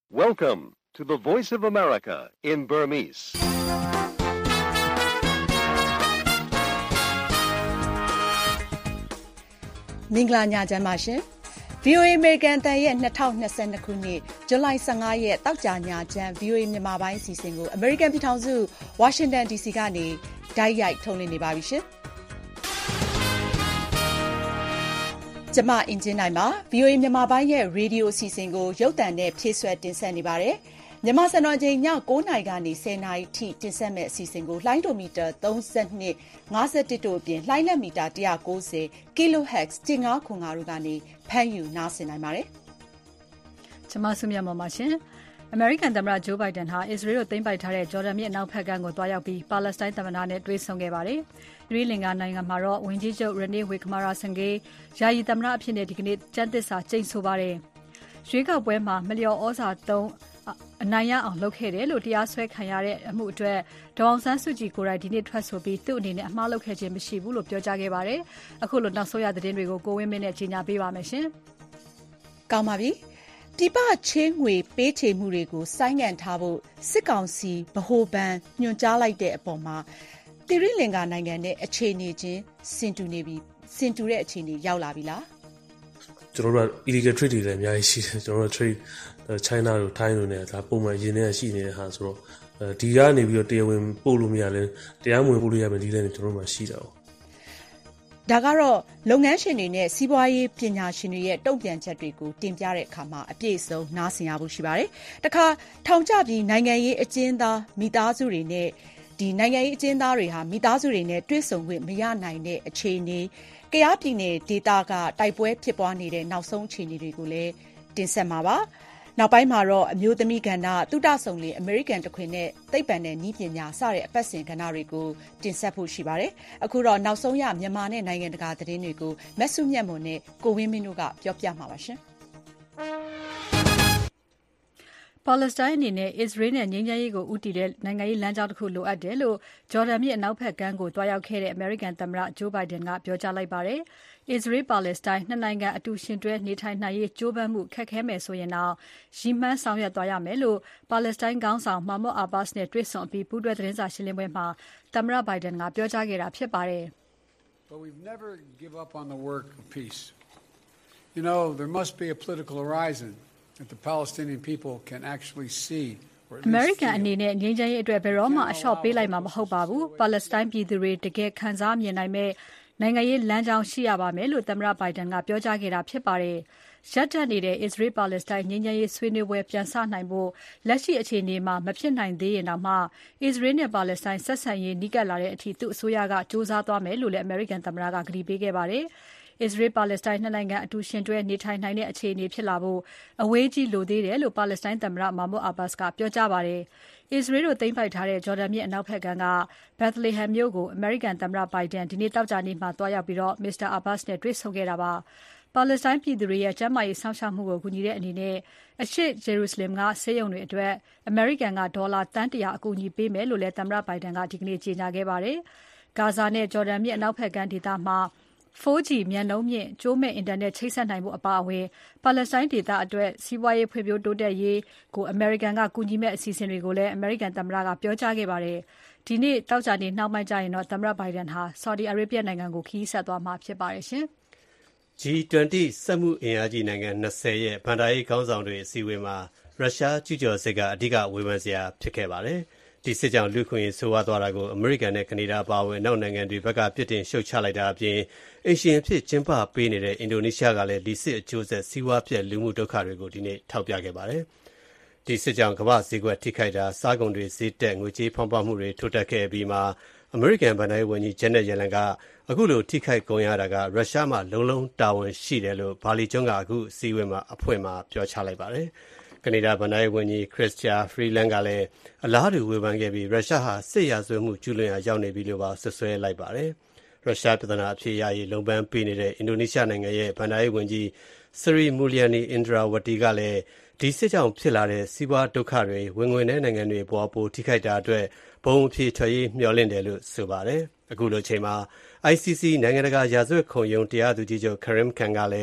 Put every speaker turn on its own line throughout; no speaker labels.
Welcome to the Voice of America in Burmese.
။မင်္ဂလာညချမ်းပါရှင်။ VOA American အသံရဲ့2022ခုနှစ်ဇူလိုင်15ရက်တောက်ကြညချမ်း VOA မြန်မာပိုင်းအစီအစဉ်ကို American ပြည်ထောင်စု Washington DC ကနေတိုက်ရိုက်ထုတ်လွှင့်နေပါပြီရှင်။ကျမအင်ဂျင်နိုင်ပါ VOA မြန်မာပိုင်းရဲ့ရေဒီယိုအစီအစဉ်ကိုရုပ်သံနဲ့ဖြည့်ဆွတ်တင်ဆက်နေပါတယ်။မြန်မာစံတော်ချိန်ည9:00နာရီကနေ10:00နာရီထိတင်ဆက်မယ့်အစီအစဉ်ကိုလှိုင်းဒိုမီတာ32 51တို့အပြင်လှိုင်းလက်မီတာ190 kHz 1505တို့ကနေဖမ်းယူနားဆင်နိုင်ပါတယ်
။ကျွန်မဆုမြတ်မောင်ပါရှင်။ American သမ္မတ Joe Biden ဟာ Israel ကိုသိမ်းပိုက်ထားတဲ့ Jordan မြစ်အနောက်ဘက်ကမ်းကိုသွားရောက်ပြီး Palestine သမ္မတနဲ့တွေ့ဆုံခဲ့ပါတယ်။သီရိလင်္ကာနိုင်ငံမှာတော့ဝန်ကြီးချုပ် Ranil Wickremesinghe ယာယီသမ္မတအဖြစ်ဒီကနေ့ကျမ်းသစ္စာကျိန်ဆိုပါတယ်။ရွေးကောက်ပွဲမှာမလျော်ဩဇာသုံးအနိုင်ရအောင်လုပ်ခဲ့တယ်လို့တရားစွဲခံရတဲ့အမှုအတွက်ဒေါ်အောင်ဆန်းစုကြည်ကိုယ်တိုင်ဒီနေ့ထွက်ဆိုပြီးသူ့အနေနဲ့အမှားလုပ်ခဲ့ခြင်းမရှိဘူးလို့ပြောကြားခဲ့ပါတယ်။အခုလိုနောက်ဆုံးရသတင်းတွေကိုကိုဝင်းမင်းနဲ့ကြီးညာပေးပါမယ်ရှင်
။ကောင်းပါပြီ။ပြပချင်းငွေပေးချေမှုတွေကိုဆိုင်းငံ့ထားဖို့စစ်ကောင်စီဗဟိုဘဏ်ညွှန်ကြားလိုက်တဲ့အပေါ်မှာသီရိလင်္ကာနိုင်ငံနဲ့အခြေအနေချင်းဆင်တူတဲ့အခြေအနေရောက်လာပြီလား
။ကျွန်တော်တို့က illegal trade တွေလည်းအများကြီးရှိတယ်။ကျွန်တော်တို့ trade China တို့ Thai တို့နဲ့ဒါပုံမှန်ရင်းနှီးရှိနေတဲ့ဟာဆိုတော့ဒီကနေပြီးတော့တရားဝင်ပို့လို့မရလဲတရားမဝင်ပို့လို့ရမယ်ဒီလည်းကျွန်တော်တို့မှရှိတာပေါ့
ဒါကတော့လုပ်ငန်းရှင်တွေနဲ့စီးပွားရေးပညာရှင်တွေရဲ့တုံ့ပြန်ချက်တွေကိုတင်ပြတဲ့အခါမှာအပြည့်အစုံနားဆင်ရဖို့ရှိပါတယ်။တခါထောင်ကျပြီးနိုင်ငံရေးအကျဉ်းသားမိသားစုတွေနဲ့နိုင်ငံရေးအကျဉ်းသားတွေဟာမိသားစုတွေနဲ့တွေ့ဆုံခွင့်မရနိုင်တဲ့အခြေအနေကယားပြည်နယ်ဒေသကတိုက်ပွဲဖြစ်ပွားနေတဲ့နောက်ဆုံးအခြေအနေတွေကိုလည်းတင်ဆက်မှာပါ။နောက်ပိုင်းမှာတော့အမျိုးသမီးကဏ္ဍသုတဆုံလေအမေရိကန်တခွင်နဲ့သိပ္ပံနဲ့နည်းပညာစတဲ့အပတ်စဉ်ကဏ္ဍတွေကိုတင်ဆက်ဖို့ရှိပါတယ်။အခုတော့နောက်ဆုံးရမြန်မာနဲ့နိုင်ငံတကာသတင်းတွေကိုမဆုမြတ်မွန်နဲ့ကိုဝင်းမင်းတို့ကပြောပြမှာပါရှင်။
ပါလက်စတိုင်းအနေနဲ့ Israel နဲ့ငြိမ်းချမ်းရေးကိုဦးတည်တဲ့နိုင်ငံရေးလမ်းကြောင်းတစ်ခုလိုအပ်တယ်လို့ Jordan မြစ်အနောက်ဘက်ကမ်းကိုတွားရောက်ခဲ့တဲ့ American သမ္မတ Joe Biden ကပြောကြားလိုက်ပါတယ်။ Israel Palestine နှစ်နိုင်ငံအတူရှင်တွဲနေထိုင်နိုင်ရေးကြိုးပမ်းမှုခက်ခဲမယ်ဆိုရင်တော့ရည်မှန်းဆောင်ရွက်သွားရမယ်လို့ Palestine ခေါင်းဆောင် Mahmoud Abbas နဲ့တွေ့ဆုံအပြီးပူးတွဲသတင်းစာရှင်းလင်းပွဲမှာသမ္မတ Biden ကပြောကြားခဲ့တာဖြစ်ပါတယ်။
But we've never give up on the work of peace. You know, there must be a political horizon.That the Palestinian people can actually see
American အနေနဲ့ငြိမ်းချမ်းရေးအတွက်ဘယ်တော့မှအလျှော့ပေးလိုက်မှာမဟုတ်ပါဘူး။ Palestine ပြည်သူတွေတကယ်ခံစားမြင်နိုင်မဲ့နိုင်ငံရေးလမ်းကြောင်းရှိရပါမယ်လို့သမ္မတ Biden ကပြောကြားခဲ့တာဖြစ်ပါတယ်။ရပ်တန့်နေတဲ့ Israel Palestine ငြိမ်းချမ်းရေးဆွေးနွေးပွဲပြန်စနိုင်ဖို့လက်ရှိအခြေအနေမှာမဖြစ်နိုင်သေးရင်တောင်မှ Israel နဲ့ Palestine ဆက်ဆံရေးနီးကပ်လာတဲ့အထိသူ့အစိုးရကစူးစမ်းသွားမယ်လို့လည်း American သမ္မတကကတိပေးခဲ့ပါတယ်။ Israel Palestine နှစ်နိုင်ငံအတူရှင်တွဲနေထိုင်နိုင်တဲ့အခြေအနေဖြစ်လာဖို့အဝေးကြီးလိုသေးတယ်လို့ Palestine သမ္မတ Mahmoud Abbas ကပြောကြားပါတယ်။ Israel တို့သိမ်းပိုက်ထားတဲ့ Jordan မြစ်အနောက်ဘက်ကမ်းက Bethlehem မြို့ကို American သမ္မတ Biden ဒီနေ့သောကြာနေ့မှာသွားရောက်ပြီး Mr. Abbas နဲ့တွေ့ဆုံခဲ့တာပါ။ Palestine ပြည်သူတွေရဲ့ကျန်းမာရေးစောင့်ရှောက်မှုကိုကူညီတဲ့အနေနဲ့အရှေ့ Jerusalem ကဆေးရုံတွေအတွက် American ကဒေါ်လာသန်း100အကူအညီပေးမယ်လို့လည်းသမ္မတ Biden ကဒီကနေ့ကြေညာခဲ့ပါတယ်။ Gaza နဲ့ Jordan မြစ်အနောက်ဘက်ကမ်းဒေသမှာ4G မြန်နှုန်းမြင့်ကြိုးမဲ့အင်တာနက်ချိတ်ဆက်နိုင်ဖို့အပါအဝင် Palestine ဒေသအတွက်စီးပွားရေးဖွံ့ဖြိုးတိုးတက်ရေးကို American ကကူညီမဲ့အစီအစဉ်တွေကိုလည်း American သမ္မတကပြောကြားခဲ့ပါတယ်။ဒီနေ့သောကြာနေ့နှောင်းပိုင်းကျရင်တော့သမ္မတ Biden ဟာ Saudi Arabia နိုင်ငံကိုခရီးဆက်သွားမှာဖြစ်ပါတယ်ရှင်
။ G20 စက်မှုအင်အားကြီးနိုင်ငံ20ရဲ့ဘဏ္ဍာရေးခေါင်းဆောင်တွေအစည်းအဝေးမှာရုရှားကျူးကျော်စစ်ကအဓိကဝေဖန်စရာဖြစ်ခဲ့ပါတယ်။ဒီစစ်ကြောင့်လူခွင့်ရေးဆိုးဝါးသွားတာကိုအမေရိကန်နဲ့ကနေဒါအပါအဝင်အနောက်နိုင်ငံတွေဘက်ကပြစ်တင်ရှုတ်ချလိုက်တာအပြင်အိမ်ရှင်အဖြစ်ကျင်းပပေးနေတဲ့အင်ဒိုနီးရှားကလည်းဒီစစ်အကျိုးဆက်စီးပွားပြက်လူမှုဒုက္ခတွေကိုဒီနေ့ထောက်ပြခဲ့ပါတယ်။ဒီစစ်ကြောင့်ကမ္ဘာဈေးကွက်ထိခိုက်တာစားကုန်တွေဈေးတက်ငွေကြေးဖောင်းပွမှုတွေထိုးတက်ခဲ့ပြီးမှအမေရိကန်ဗဏ္ဍာရေးဝန်ကြီး Janet Yellen ကအခုလိုထိခိုက်ကုန်ရတာကရုရှားမှလုံးတာဝန်ရှိတယ်လို့ဘာလီကျွန်းကအခုအစည်းအဝေးမှာအဖွဲ့မှာပြောချလိုက်ပါတယ်။ကနေဒါဗဏ္ဍာရေးဝန်ကြီး Chrystia Freeland ကလည်းအလားတူဝေဖန်ခဲ့ပြီးရုရှားဟာစစ်ရာဇဝတ်မှုကျူးလွန်ရာရောက်နေပြီလို့ပါဆွဆွဲလိုက်ပါတယ်။ရုရှားပြည်ထအဖြစ်ရရေးလုံပန်းပေးနေတဲ့အင်ဒိုနီးရှားနိုင်ငံရဲ့ဗဏ္ဍာရေးဝန်ကြီး Sri Mulyani Indrawati ကလည်းဒီစစ်ကြောင့်ဖြစ်လာတဲ့စီးပွားဒုက္ခတွေဝင်ငွေနဲ့နိုင်ငံတွေပေါ်ပိုထိခိုက်တာအတွက်ဘုံအဖြစ်ထွက်ရေးမျှော်လင့်တယ်လို့ဆိုပါတယ်။အခုလိုချိန်မှာ ICC နိုင်ငံတကာရာဇဝတ်ခုံရုံးတရားသူကြီးချုပ် Karim Khan ကလည်း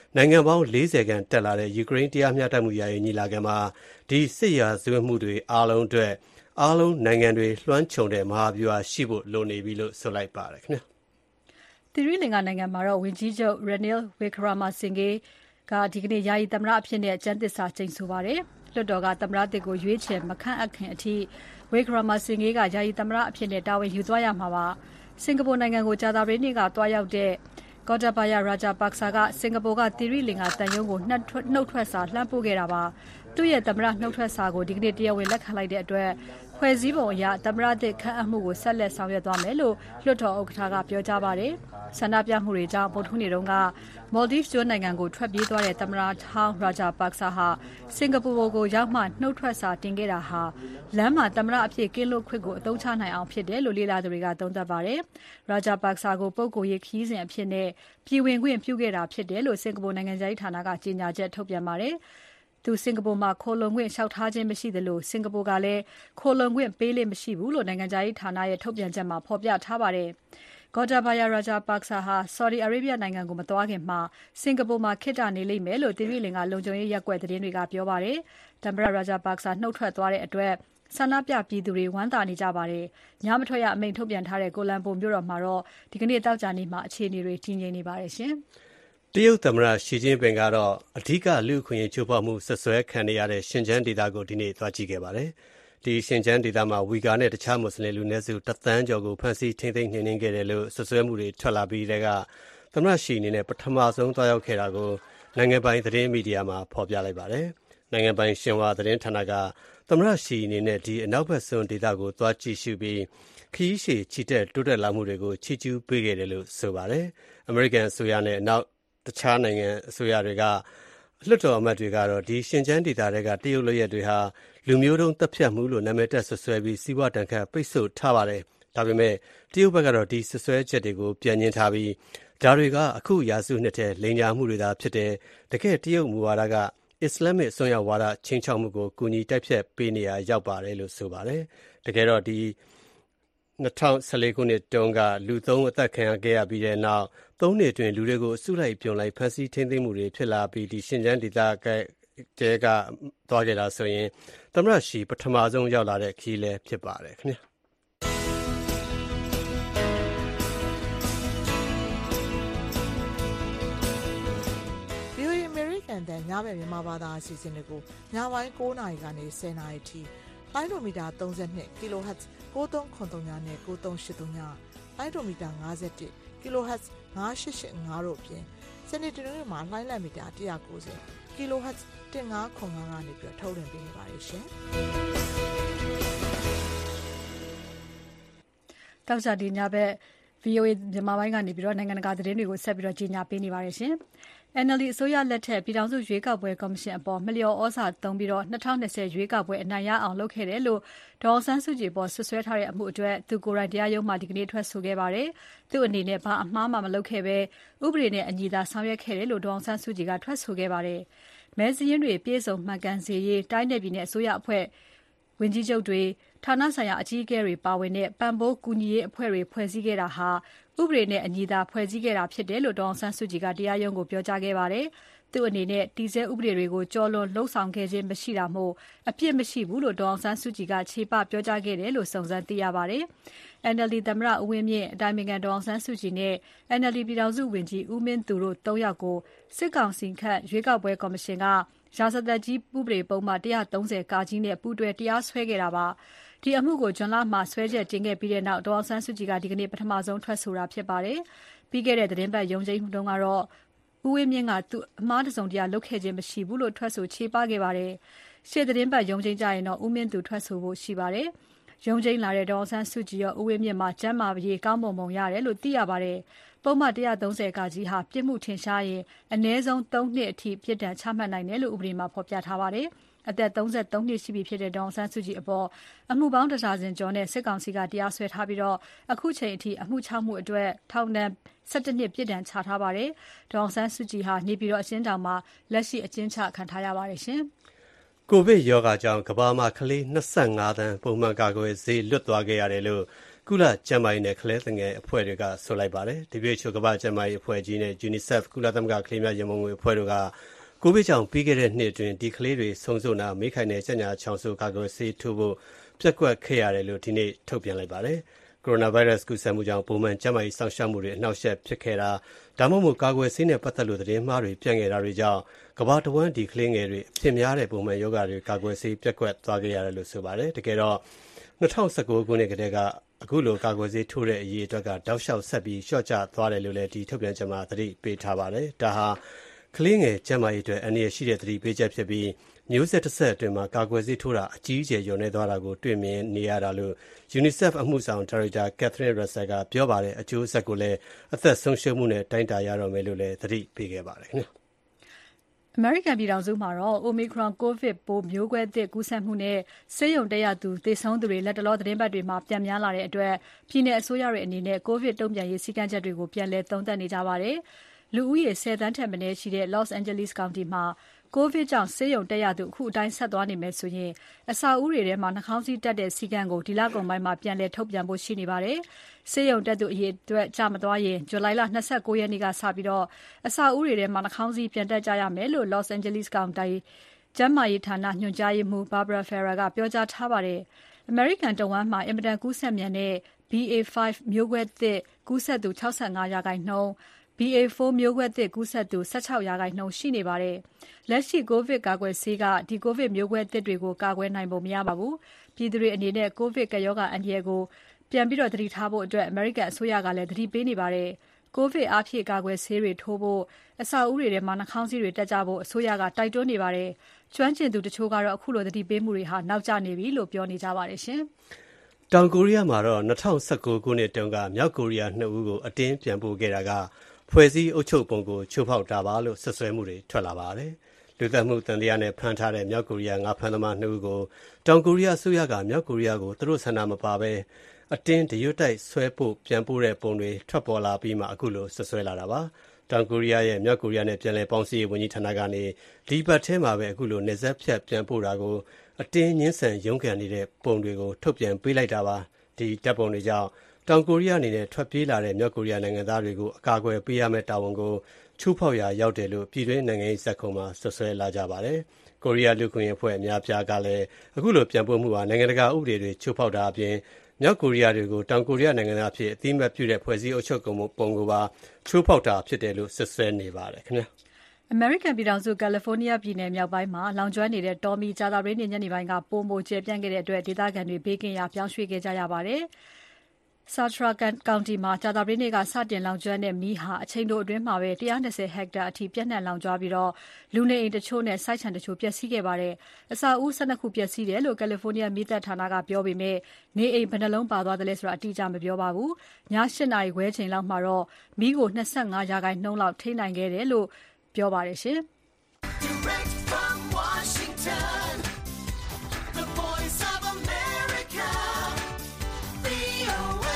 နိုင်ငံပေါင်း40ခန့်တက်လာတဲ့ယူကရိန်းတရားမျှတမှုယာယီညီလာခံမှာဒီစစ်ရာဇဝတ်မှုတွေအားလုံးအတွက်အားလုံးနိုင်ငံတွေလွှမ်းခြုံတဲ့မဟာဗျူဟာရှိဖို့လိုနေပြီလို့ဆိုလိုက်ပါတယ်ခင်ဗျာ
သီရိလင်္ကာနိုင်ငံမှာတော့ဝန်ကြီးချုပ် Ranil Wickremesinghe ကဒီကနေ့ယာယီသမ္မတအဖြစ်နဲ့ကျမ်းသစ္စာကျိန်ဆိုပါတယ်။လွှတ်တော်ကသမ္မတသစ်ကိုရွေးချယ်မခန့်အပ်ခင်အထိ Wickremesinghe ကယာယီသမ္မတအဖြစ်နဲ့တာဝန်ယူသွားရမှာပါ။စင်ကာပူနိုင်ငံကိုကြာသပတေးနေ့ကသွားရောက်တဲ့Gotabaya Rajapaksa ကစင်ကာပူကသီရိလင်္ကာတန်ယုံကိုနှုတ်ထွက်စာလှမ်းပို့ခဲ့တာပါ။သူ့ရဲ့သမ္မတနှုတ်ထွက်စာကိုဒီကနေ့တရားဝင်လက်ခံလိုက်တဲ့အတွက်ဖွဲ့စည်းပုံအရသမ္မတသစ်ခန့်အပ်မှုကိုဆက်လက်ဆောင်ရွက်သွားမယ်လို့လွှတ်တော်ဥက္ကဋ္ဌကပြောကြားပါတယ်။ဆန္ဒပြမှုတွေကြောင့်ဗုဒ္ဓဟူးနေ့တုန်းက Maldives ကျွန်းနိုင်ငံကိုထွက်ပြေးသွားတဲ့သမ္မတဟောင်း Rajapaksa ဟာစင်ကာပူကိုရောက်မှနှုတ်ထွက်စာတင်ခဲ့တာဟာလမ်းမှာသမ္မတအဖြစ်ကင်းလွတ်ခွင့်ကိုအသုံးချနိုင်အောင်ဖြစ်တယ်လို့လေ့လာသူတွေကသုံးသပ်ပါတယ်။ Rajapaksa ကိုပုဂ္ဂိုလ်ရေးခရီးစဉ်အဖြစ်နဲ့ပြည်ဝင်ခွင့်ပြုခဲ့တာဖြစ်တယ်လို့စင်ကာပူနိုင်ငံသားဌာနကကြေညာချက်ထုတ်ပြန်ပါတယ်။သူစင်ကာပူမှာခိုလုံခွင့်လျှောက်ထားခြင်းမရှိသလိုစင်ကာပူကလည်းခိုလုံခွင့်ပေးလေ့မရှိဘူးလို့နိုင်ငံသားဌာနရဲ့ထုတ်ပြန်ချက်မှာဖော်ပြထားပါတယ်။ Gotabaya Rajapaksa ဟာ Saudi Arabia နိုင်ငံကိုမသွားခင်မှာစင်ကာပူမှာခေတ္တနေလိမ့်မယ်လို့သီရိလင်္ကာလုံခြုံရေးရပ်ကွက်သတင်းတွေကပြောပါတယ်။သမ္မတ Rajapaksa နှုတ်ထွက်သွားတဲ့အတွက်ဆန္ဒပြပြည်သူတွေဝမ်းသာနေကြပါတယ်။ညမထွက်ရအမိန့်ထုတ်ပြန်ထားတဲ့ကိုလံဘိုမြို့တော်မှာတော့ဒီကနေ့သောကြာနေ့မှာအခြေအနေတွေတည်ငြိမ်နေပါတယ်ရှင်
။တရုတ်သမ္မတရှီကျင်းပင်ကတော့အဓိကလူ့အခွင့်အရေးချိုးဖောက်မှုဆက်စွဲခံနေရတဲ့ရှင်ကျန်းဒေသကိုဒီနေ့သွားကြည့်ခဲ့ပါတယ်။ဒီရှင်ကျန်းဒေသမှာဝီဂါနဲ့တခြားမွတ်စလင်လူနည်းစု1 သန်းကျော်ကိုဖမ်းဆီးထိန်းသိမ်းနှိမ်နင်းခဲ့တယ်လို့ဆက်စွဲမှုတွေထွက်လာပြီးတဲ့ကသမ္မတရှီအနေနဲ့ပထမဆုံးသွားရောက်ခဲ့တာကိုနိုင်ငံပိုင်သတင်းမီဒီယာမှာဖော်ပြလိုက်ပါတယ်။နိုင်ငံပိုင်ရှင်ဟွာသတင်းဌာနကသမ္မတရှီအနေနဲ့ဒီအနောက်ဘက်စွန်းဒေသကိုသွားကြည့်ရှုပြီးခရီးရှည်ချီတက်တိုးတက်လာမှုတွေကိုချီးကျူးပေးခဲ့တယ်လို့ဆိုပါတယ်။ အမေရိကန်အစိုးရနဲ့နောက်တခြားနိုင်ငံအစိုးရတွေကလွှတ်တော်အမတ်တွေကတော့ဒီရှင်ကျန်းဒေသတွေကတရုတ်လုပ်ရက်တွေဟာလူမျိုးတုံးတပ်ဖြတ်မှုလို့နာမည်တပ်ဆွဆွဲပြီးစီးပွားတန်ခတ်ပိတ်ဆို့ထားပါတယ်။ဒါပေမဲ့တရုတ်ဘက်ကတော့ဒီဆွဆွဲချက်တွေကိုပြန်ညှင်းထားပြီးဒါတွေကအခုရာစုနှစ်ထဲလိမ်ညာမှုတွေသာဖြစ်တယ်။တကယ်တရုတ်မူဝါဒကအစ္စလာမစ်အစွန်းရောက်ဝါဒချင်းချောက်မှုကိုကူညီတိုက်ဖြတ်ပေးနေရရောက်ပါတယ်လို့ဆိုပါတယ်။တကယ်တော့ဒီ2014ခုနှစ်တုန်းကလူ3အသက်ခံခဲ့ရပြီးတဲ့နောက်3နှစ်အတွင်းလူတွေကိုအစုလိုက်ပြုံလိုက်ဖမ်းဆီးထိန်းသိမ်းမှုတွေဖြစ်လာပြီးဒီရှင်ကျန်းဒေသတဲကသွားခဲ့တာဆိုရင်သမ္မတရှီပထမဆုံးရောက်လာတဲ့ခီးလဲဖြစ်ပါတယ်ခင်ဗျာ
ညဘက်မြန်မာဘာသာအစီအစဉ်တွေကိုညပိုင်း9:00 နာရီကနေ10:00 နာရီထိလိုင်းဒိုမီတာ32 kHz 9393နဲ့9383လိုင်းဒိုမီတာ51 kHz 9885တို့အပြင်စနေတနင်္ဂနွေမှာလိုင်းလံမီတာ190 kHz 1505ကနေပြီးထုတ်လွှင့်ပေးနေပါတယ်ရှင်
။တောက်ကြဒီညဘက် VOA မြန်မာပိုင်းကနေပြီးတော့နိုင်ငံတကာသတင်းတွေကိုဆက်ပြီးတော့ကြီးညာပေးနေပါတယ်ရှင်။ NLD အစိုးရလက်ထက်ပြည်ထောင်စုရွေးကောက်ပွဲကော်မရှင်အပေါ်မလျော်ဩဇာသုံးပြီးတော့2020ရွေးကောက်ပွဲအနိုင်ရအောင်လုပ်ခဲ့တယ်လို့ဒေါ်အောင်ဆန်းစုကြည်ပေါ်ဆွဆွဲထားတဲ့အမှုအတွက်သူကိုယ်တိုင်တရားရုံးမှာဒီကနေ့ထွက်ဆိုခဲ့ပါတယ်။သူ့အနေနဲ့ဘာအမှားမှမလုပ်ခဲ့ပဲဥပဒေနဲ့အညီသာဆောင်ရွက်ခဲ့တယ်လို့ဒေါ်အောင်ဆန်းစုကြည်ကထွက်ဆိုခဲ့ပါတယ်။မဲစရင်းတွေပြည့်စုံမှန်ကန်စေရေးတိုင်းနယ်ပြည်နယ်အစိုးရအဖွဲ့ဝန်ကြီးချုပ်တွေဌာနဆိုင်ရာအကြီးအကဲတွေပါဝင်တဲ့ပံ့ပိုးကူညီရေးအဖွဲ့တွေဖွဲ့စည်းခဲ့တာဟာဥပဒေနဲ့အညီသာဖွဲ့စည်းခဲ့တာဖြစ်တယ်လို့ဒေါ်အောင်ဆန်းစုကြည်ကတရားရုံးကိုပြောကြားခဲ့ပါတယ်။သူ့အနေနဲ့တည်ဆဲဥပဒေတွေကိုကျော်လွန်လှုံ့ဆော်ခဲ့ခြင်းမရှိတာမို့အပြစ်မရှိဘူးလို့ဒေါ်အောင်ဆန်းစုကြည်ကခြေပပြောကြားခဲ့တယ်လို့စုံစမ်းသိရပါတယ်။ NLD သမ္မတဦးဝင်းမြင့်အတိုင်ပင်ခံဒေါ်အောင်ဆန်းစုကြည်နဲ့ NLD ပြည်ထောင်စုဝန်ကြီးဦးမင်းသူတို့၃ယောက်ကိုစစ်ကောင်စီခန့်ရွေးကောက်ပွဲကော်မရှင်ကရာဇသတ်ကြီးဥပဒေပုံမှန်130 (က) နဲ့ပူးတွဲတရားစွဲခဲ့တာပါ။ဒီအမှုကိုဇွန်လမှာစွဲချက်တင်ခဲ့ပြီးတဲ့နောက်ဒေါ်အောင်ဆန်းစုကြည်ကဒီကနေ့ပထမဆုံးထွက်ဆိုတာဖြစ်ပါတယ်။ပြီးခဲ့တဲ့သတင်းပတ်ရုံးချိန်တုန်းကတော့ဦးဝင်းမြင့်ကသူအမှားတစုံတရာလုပ်ခဲ့ခြင်းမရှိဘူးလို့ထွက်ဆိုချေပခဲ့ပါတယ်။ရှေ့သတင်းပတ်ရုံးချိန်ကြရင်တော့ဦးမင်းသူထွက်ဆိုဖို့ရှိပါတယ်။ရုံးချိန်လာတဲ့ဒေါ်အောင်ဆန်းစုကြည်ရောဦးဝင်းမြင့်မှာကျန်းမာရေးကောင်းမွန်ပုံရတယ်လို့သိရပါတယ်။ပုံမှန်130 (က) ဟာပြစ်မှုထင်ရှားရင်အနည်းဆုံး3နှစ်အထိပြစ်ဒဏ်ချမှတ်နိုင်တယ်လို့ဥပဒေမှာဖော်ပြထားပါတယ်။အသက်33နှစ်ရှိပြီဖြစ်တဲ့ဒေါ်အောင်ဆန်းစုကြည်အပေါ်အမှုပေါင်းတစ်ဒါဇင်ကျော်နဲ့စစ်ကောင်စီကတရားစွဲထားပြီးတော့အခုချိန်အထိအမှု6မှုအတွက်ထောင်ဒဏ်17နှစ်ပြစ်ဒဏ်ချထားပါတယ်။ဒေါ်အောင်ဆန်းစုကြည်ဟာနေပြည်တော်အကျဉ်းထောင်မှာလက်ရှိအကျဉ်းချခံထားရပါတယ်ရှင်
။ကိုဗစ်ရောဂါကြောင့်ကမ္ဘာမှာကလေး25 သန်းပုံမှန်ကာကွယ်ဆေးလွတ်သွားခဲ့ရတယ်လို့ကုလကျန်းမာရေးနဲ့ကလေးငယ်အဖွဲ့တွေကဆိုလိုက်ပါတယ်။ WHO ကမ္ဘာ့ကျန်းမာရေးအဖွဲ့ကြီးနဲ့ UNICEF ကုလသမဂ္ဂကလေးများရန်ပုံငွေအဖွဲ့တို့ကကိုဗစ်ကြောင့်ပြီးခဲ့တဲ့နှစ်အတွင်းဒီကလေးတွေဆုံးရှုံးတာမေးခိုင်တဲ့ကြညာချောင်းဆိုးကာကွယ်ဆေးထိုးဖို့ပျက်ကွက်ခဲ့ရတယ်လို့ဒီနေ့ထုတ်ပြန်လိုက်ပါတယ်။ ကိုရိုနာဗိုင်းရပ်စ်ကူးစက်မှုကြောင့်ပုံမှန်ကျန်းမာရေးစောင့်ရှောက်မှုတွေအနှောက်အယှက်ဖြစ်ခဲ့တာဒါမှမဟုတ်ကာကွယ်ဆေးနဲ့ပတ်သက်လို့သတင်းမှားတွေပြန့်ခဲ့တာတွေကြောင့်ကမ္ဘာတစ်ဝန်းဒီကလေးငယ်တွေအဖြစ်များတဲ့ပုံမှန်ရောဂါတွေကာကွယ်ဆေးပျက်ကွက်သွားခဲ့ရတယ်လို့ဆိုပါတယ်။တကယ်တော့2019ခုနှစ်ကတည်းကအခုလိုကာကွယ်ဆေးထိုးတဲ့အရေးအတွက်ကတောက်လျှောက်ဆက်ပြီးလျှော့ကျသွားတယ်လို့လည်းဒီထုတ်ပြန်ချက်မှာသတိပေးထားပါတယ်။ဒါဟာကလေးငယ်ကျန်းမာရေးအတွက်အန္တရာယ်ရှိတဲ့သတိပေးချက်ဖြစ်ပြီးမျိုးဆက်တစ်ဆက်အတွင်းမှာကာကွယ်ဆေးထိုးတာအကြီးအကျယ်လျော့နေသွားတာကိုတွေ့မြင်နေရတာလို့ UNICEF အမှုဆောင်ဒါရိုက်တာ Catherine Russell ကပြောပါတယ်။အကျိုးဆက်ကိုလည်းအသက်ဆုံးရှုံးမှုနဲ့တိုင်းတာရတော့မယ်လို့လည်းသတိပေးခဲ့ပါတယ်ခင်ဗျာ။
အမေရိကန်ပြည်ထောင်စုမှာတော့ Omicron ကိုဗစ်ပိုးမျိုးကွဲသစ်ကူးစက်မှုနဲ့ဆေးရုံတက်ရသူသေဆုံးသူတွေလက်တလောသတင်းပတ်တွေမှာပြန်များလာတဲ့အတွက်ပြည်내အစိုးရတွေအနေနဲ့ကိုဗစ်တုံ့ပြန်ရေးစည်းကမ်းချက်တွေကိုပြန်လည်သုံးသပ်နေကြပါတယ်။လူဦးရေ10 သန်းထက်မနည်းရှိတဲ့ Los Angeles County မှာကိုဗစ်ကြောင့်ဆေးရုံတက်ရသူအခုအတိုင်းဆက်သွားနေမယ်ဆိုရင်အဆောက်အဦတွေထဲမှာနှာခေါင်းစည်းတပ်တဲ့စည်းကမ်းကိုဒီလကုန်ပိုင်းမှာပြန်လည်ထုတ်ပြန်ဖို့ရှိနေပါတယ်။ဆေးရုံတက်သူအရေအတွက်ကျမသွားရင်ဇူလိုင်လ29ရက်နေ့ကစပြီးအဆောက်အဦတွေထဲမှာနှာခေါင်းစည်းပြန်တက်ကြရမယ်လို့ Los Angeles County ကျန်းမာရေးဌာနညွှန်ကြားရေးမှူး Barbara Ferrer ကပြောကြားထားပါတယ်။ အမေရိကန်တဝန်းမှာအင်မတန်ကူးစက်မြန်တဲ့ BA.5 မျိုးကွဲသစ်ကူးစက်သူ 65%BA.4 မျိုးကွဲသစ်ကူးစက်သူ 16% ရှိနေပါတယ်။လက်ရှိကိုဗစ်ကာကွယ်ဆေးကဒီကိုဗစ်မျိုးကွဲသစ်တွေကိုကာကွယ်နိုင်ပုံမရပါဘူး။ပြည်သူတွေအနေနဲ့ကိုဗစ်ကပ်ရောဂါအန္တရာယ်ကိုပြန်ပြီးသတိထားဖို့အမေရိကန်အစိုးရကလည်းသတိပေးနေပါတယ်။ကိုဗစ်အားဖြည့်ကာကွယ်ဆေးတွေထိုးဖို့အဆောက်အဦတွေထဲမှာနှာခေါင်းစည်းတွေတပ်ကြဖို့အစိုးရကတိုက်တွန်းနေပါတယ်။ကျွမ်းကျင်သူတချို့ကတော့အခုလိုသတိပေးမှုတွေဟာနောက်ကျနေပြီလို့ပြောနေကြပါတယ်ရှင်
။တောင်ကိုရီးယားမှာတော့2019ခုနှစ်တုန်းကမြောက်ကိုရီးယား2ဦးကိုအတင်းပြန်ပို့ခဲ့တာကဖွဲ့စည်းအုပ်ချုပ်ပုံကိုချိုးဖောက်တာပါလို့ဆွဆွဲမှုတွေထွက်လာပါတယ်။လူသတ်မှုတန်တရားနဲ့ဖမ်းထားတဲ့မြောက်ကိုရီးယားငါးဖမ်းသမား2ဦးကိုတောင်ကိုရီးယားအစိုးရကမြောက်ကိုရီးယားကိုသူတို့ဆန္ဒမပါဘဲအတင်းတရွတ်တိုက်ဆွဲပို့ပြန်ပို့တဲ့ပုံတွေထွက်ပေါ်လာပြီးမှအခုလိုဆွဆွဲလာတာပါ။တောင်ကိုရီးယားရဲ့မြောက်ကိုရီးယားနဲ့ပြန်လည်ပေါင်းစည်းရေးဝန်ကြီးဌာနကနေဒီပတ်ထဲမှာပဲအခုလိုနေဆက်ဖြတ်ပြန်ပို့တာကိုအတင်းညှင်းဆန်ရုန်းကန်နေတဲ့ပုံတွေကိုထုတ်ပြန်ပေးလိုက်တာပါ။ဒီတပ်ပုံတွေကြောင့်တောင်ကိုရီးယားအနေနဲ့ထွက်ပြေးလာတဲ့မြောက်ကိုရီးယားနိုင်ငံသားတွေကိုအကာအကွယ်ပေးရမယ့်တာဝန်ကိုချိုးဖောက်ရာရောက်တယ်လို့ပြည်တွင်းနိုင်ငံရေးဇာတ်ခုံမှာဆွဆွဲလာကြပါတယ်။ကိုရီးယားလူ့အခွင့်အရေးအဖွဲ့အများပြားကလည်းအခုလိုပြန်ပို့မှုဟာနိုင်ငံတကာဥပဒေတွေချိုးဖောက်တာအပြင်မြောက်ကိုရီးယားတွေကိုတောင်ကိုရီးယားနိုင်ငံသားအဖြစ်အသိအမှတ်ပြုတဲ့ဖွဲ့စည်းအုပ်ချုပ်ပုံကိုပါချိုးဖောက်တာဖြစ်တယ်လို့ဆွဆွဲနေပါတယ်ခင်ဗျာ
။အမေရိကန်ပြည်ထောင်စုကယ်လီဖိုးနီးယားပြည်နယ်မြောက်ပိုင်းမှာလောင်ကျွမ်းနေတဲ့တောမီကြာသပတေးနေ့ညနေပိုင်းကပိုမိုကျယ်ပြန့်ခဲ့တဲ့အတွက်ဒေသခံတွေဘေးကင်းရာပြောင်းရွှေ့ခဲ့ကြရပါတယ်။ Sartara County မှာကြာသပတေးနေ့ကစတင်လောင်ကျွမ်းတဲ့မီးဟာအချိန်တိုအတွင်းမှာပဲ120ဟက်တာအထိပြန့်နှံ့လောင်ကျွမ်းပြီးလူနေအိမ်တချို့နဲ့စိုက်ခြံတချို့ပျက်စီးခဲ့ပါတယ်။အဆောက်အဦ12ခုပျက်စီးတယ်လို့ကယ်လီဖိုးနီးယားမီးသတ်ဌာနကပြောပေမဲ့နေအိမ်ဘယ်နှလုံးပါသွားတယ်လဲဆိုတာအတိအကျမပြောပါဘူး။ည8နာရီခွဲချိန်လောက်မှာတော့မီးကို25%လောက်ထိန်းနိုင်ခဲ့တယ်လို့ပြောပါတယ်ရှင်။ Direct from Washington, the voice of America, VOA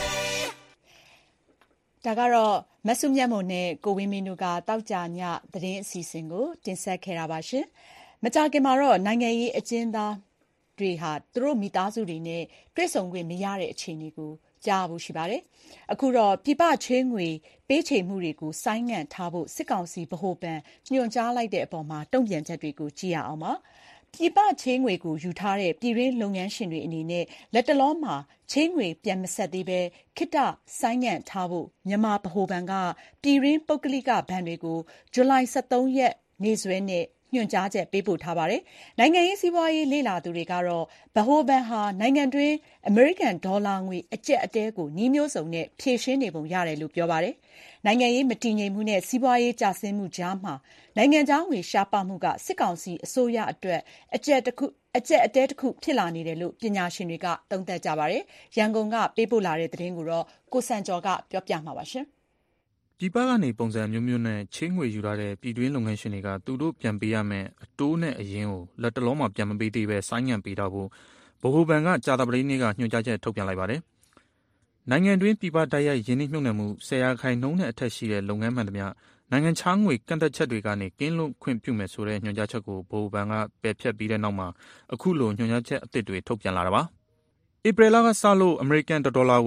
ဒါကတော့မဆုမြတ်မွန်နဲ့ကိုဝင်းမင်းတို့ကတောက်ကြညသတင်းအစီအစဉ်ကိုတင်ဆက်ခဲ့တာပါရှင်။မကြာခင်မှာတော့နိုင်ငံရေးအကျဉ်းသားတွေဟာသူတို့မိသားစုတွေနဲ့တွေ့ဆုံခွင့်မရတဲ့အခြေအနေကိုကြားဖို့ရှိပါတယ်။အခုတော့ပြည်ပချေးငွေပေးချေမှုတွေကိုဆိုင်းငံ့ထားဖို့စစ်ကောင်စီဗဟိုဘဏ်ညွှန်ကြားလိုက်တဲ့အပေါ်မှာတုံ့ပြန်ချက်တွေကိုကြည့်ရအောင်ပါ။ပြည်ပချေးငွေကိုယူထားတဲ့ပြည်တွင်းလုပ်ငန်းရှင်တွေအနေနဲ့လက်တလောမှာချေးငွေပြန်မဆက်သေးဘဲခေတ္တဆိုင်းငံ့ထားဖို့မြန်မာဗဟိုဘဏ်ကပြည်တွင်းပုဂ္ဂလိကဘဏ်တွေကိုဇူလိုင်23ရက်နေ့စွဲနဲ့ညွှန်ကြားချက်ပေးပို့ထားပါတယ်။နိုင်ငံရေးစီးပွားရေးလေ့လာသူတွေကတော့ဗဟိုဘဏ်ဟာနိုင်ငံတွင်းအမေရိကန်ဒေါ်လာငွေအကျပ်အတဲကိုနည်းမျိုးစုံနဲ့ဖြေရှင်းနေပုံရတယ်လို့ပြောပါတယ်။နိုင်ငံရေးမတည်ငြိမ်မှုနဲ့စီးပွားရေးကျဆင်းမှုကြားမှာနိုင်ငံခြားငွေရှားပါမှုကစစ်ကောင်စီအစိုးရအတွက်အကျပ်အတဲတစ်ခုဖြစ်လာနေတယ်လို့ပညာရှင်တွေကသုံးသပ်ကြပါတယ်။ရန်ကုန်ကပေးပို့လာတဲ့သတင်းကိုတော့ကိုစံကျော်ကပြောပြမှာပါရှင်။
ပြည်ပကနေပုံစံမျိုးမျိုးနဲ့ချေးငွေယူထားတဲ့ပြည်တွင်းလုပ်ငန်းရှင်တွေကသူတို့ပြန်ပေးရမယ်အတိုးနဲ့အရင်းကိုလက်တလုံးမှာပြန်မပေးသေးပဲဆိုင်းငံ့ပေးတော့ဖို့ဗဟိုဘဏ်ကကြာသပတေးနေ့ကညွှန်ကြားချက်ထုတ်ပြန်လိုက်ပါတယ်။နိုင်ငံတွင်းပြည်ပတိုက်ရိုက်ယင်းနှိမ့်မြှုပ်နှံမှု10%နဲ့အထက်ရှိတဲ့လုပ်ငန်းမှန်သမျှနိုင်ငံခြားငွေကန့်သက်ချက်တွေကနေကင်းလွတ်ခွင့်ပြုမယ်ဆိုတဲ့ညွှန်ကြားချက်ကိုဗဟိုဘဏ်ကပယ်ဖျက်ပြီးတဲ့နောက်မှာအခုလိုညွှန်ကြားချက်အသစ်တွေထုတ်ပြန်လာတာပါ။ဧပြီလကစလို့အမေရိကန်ဒေါ်လာကို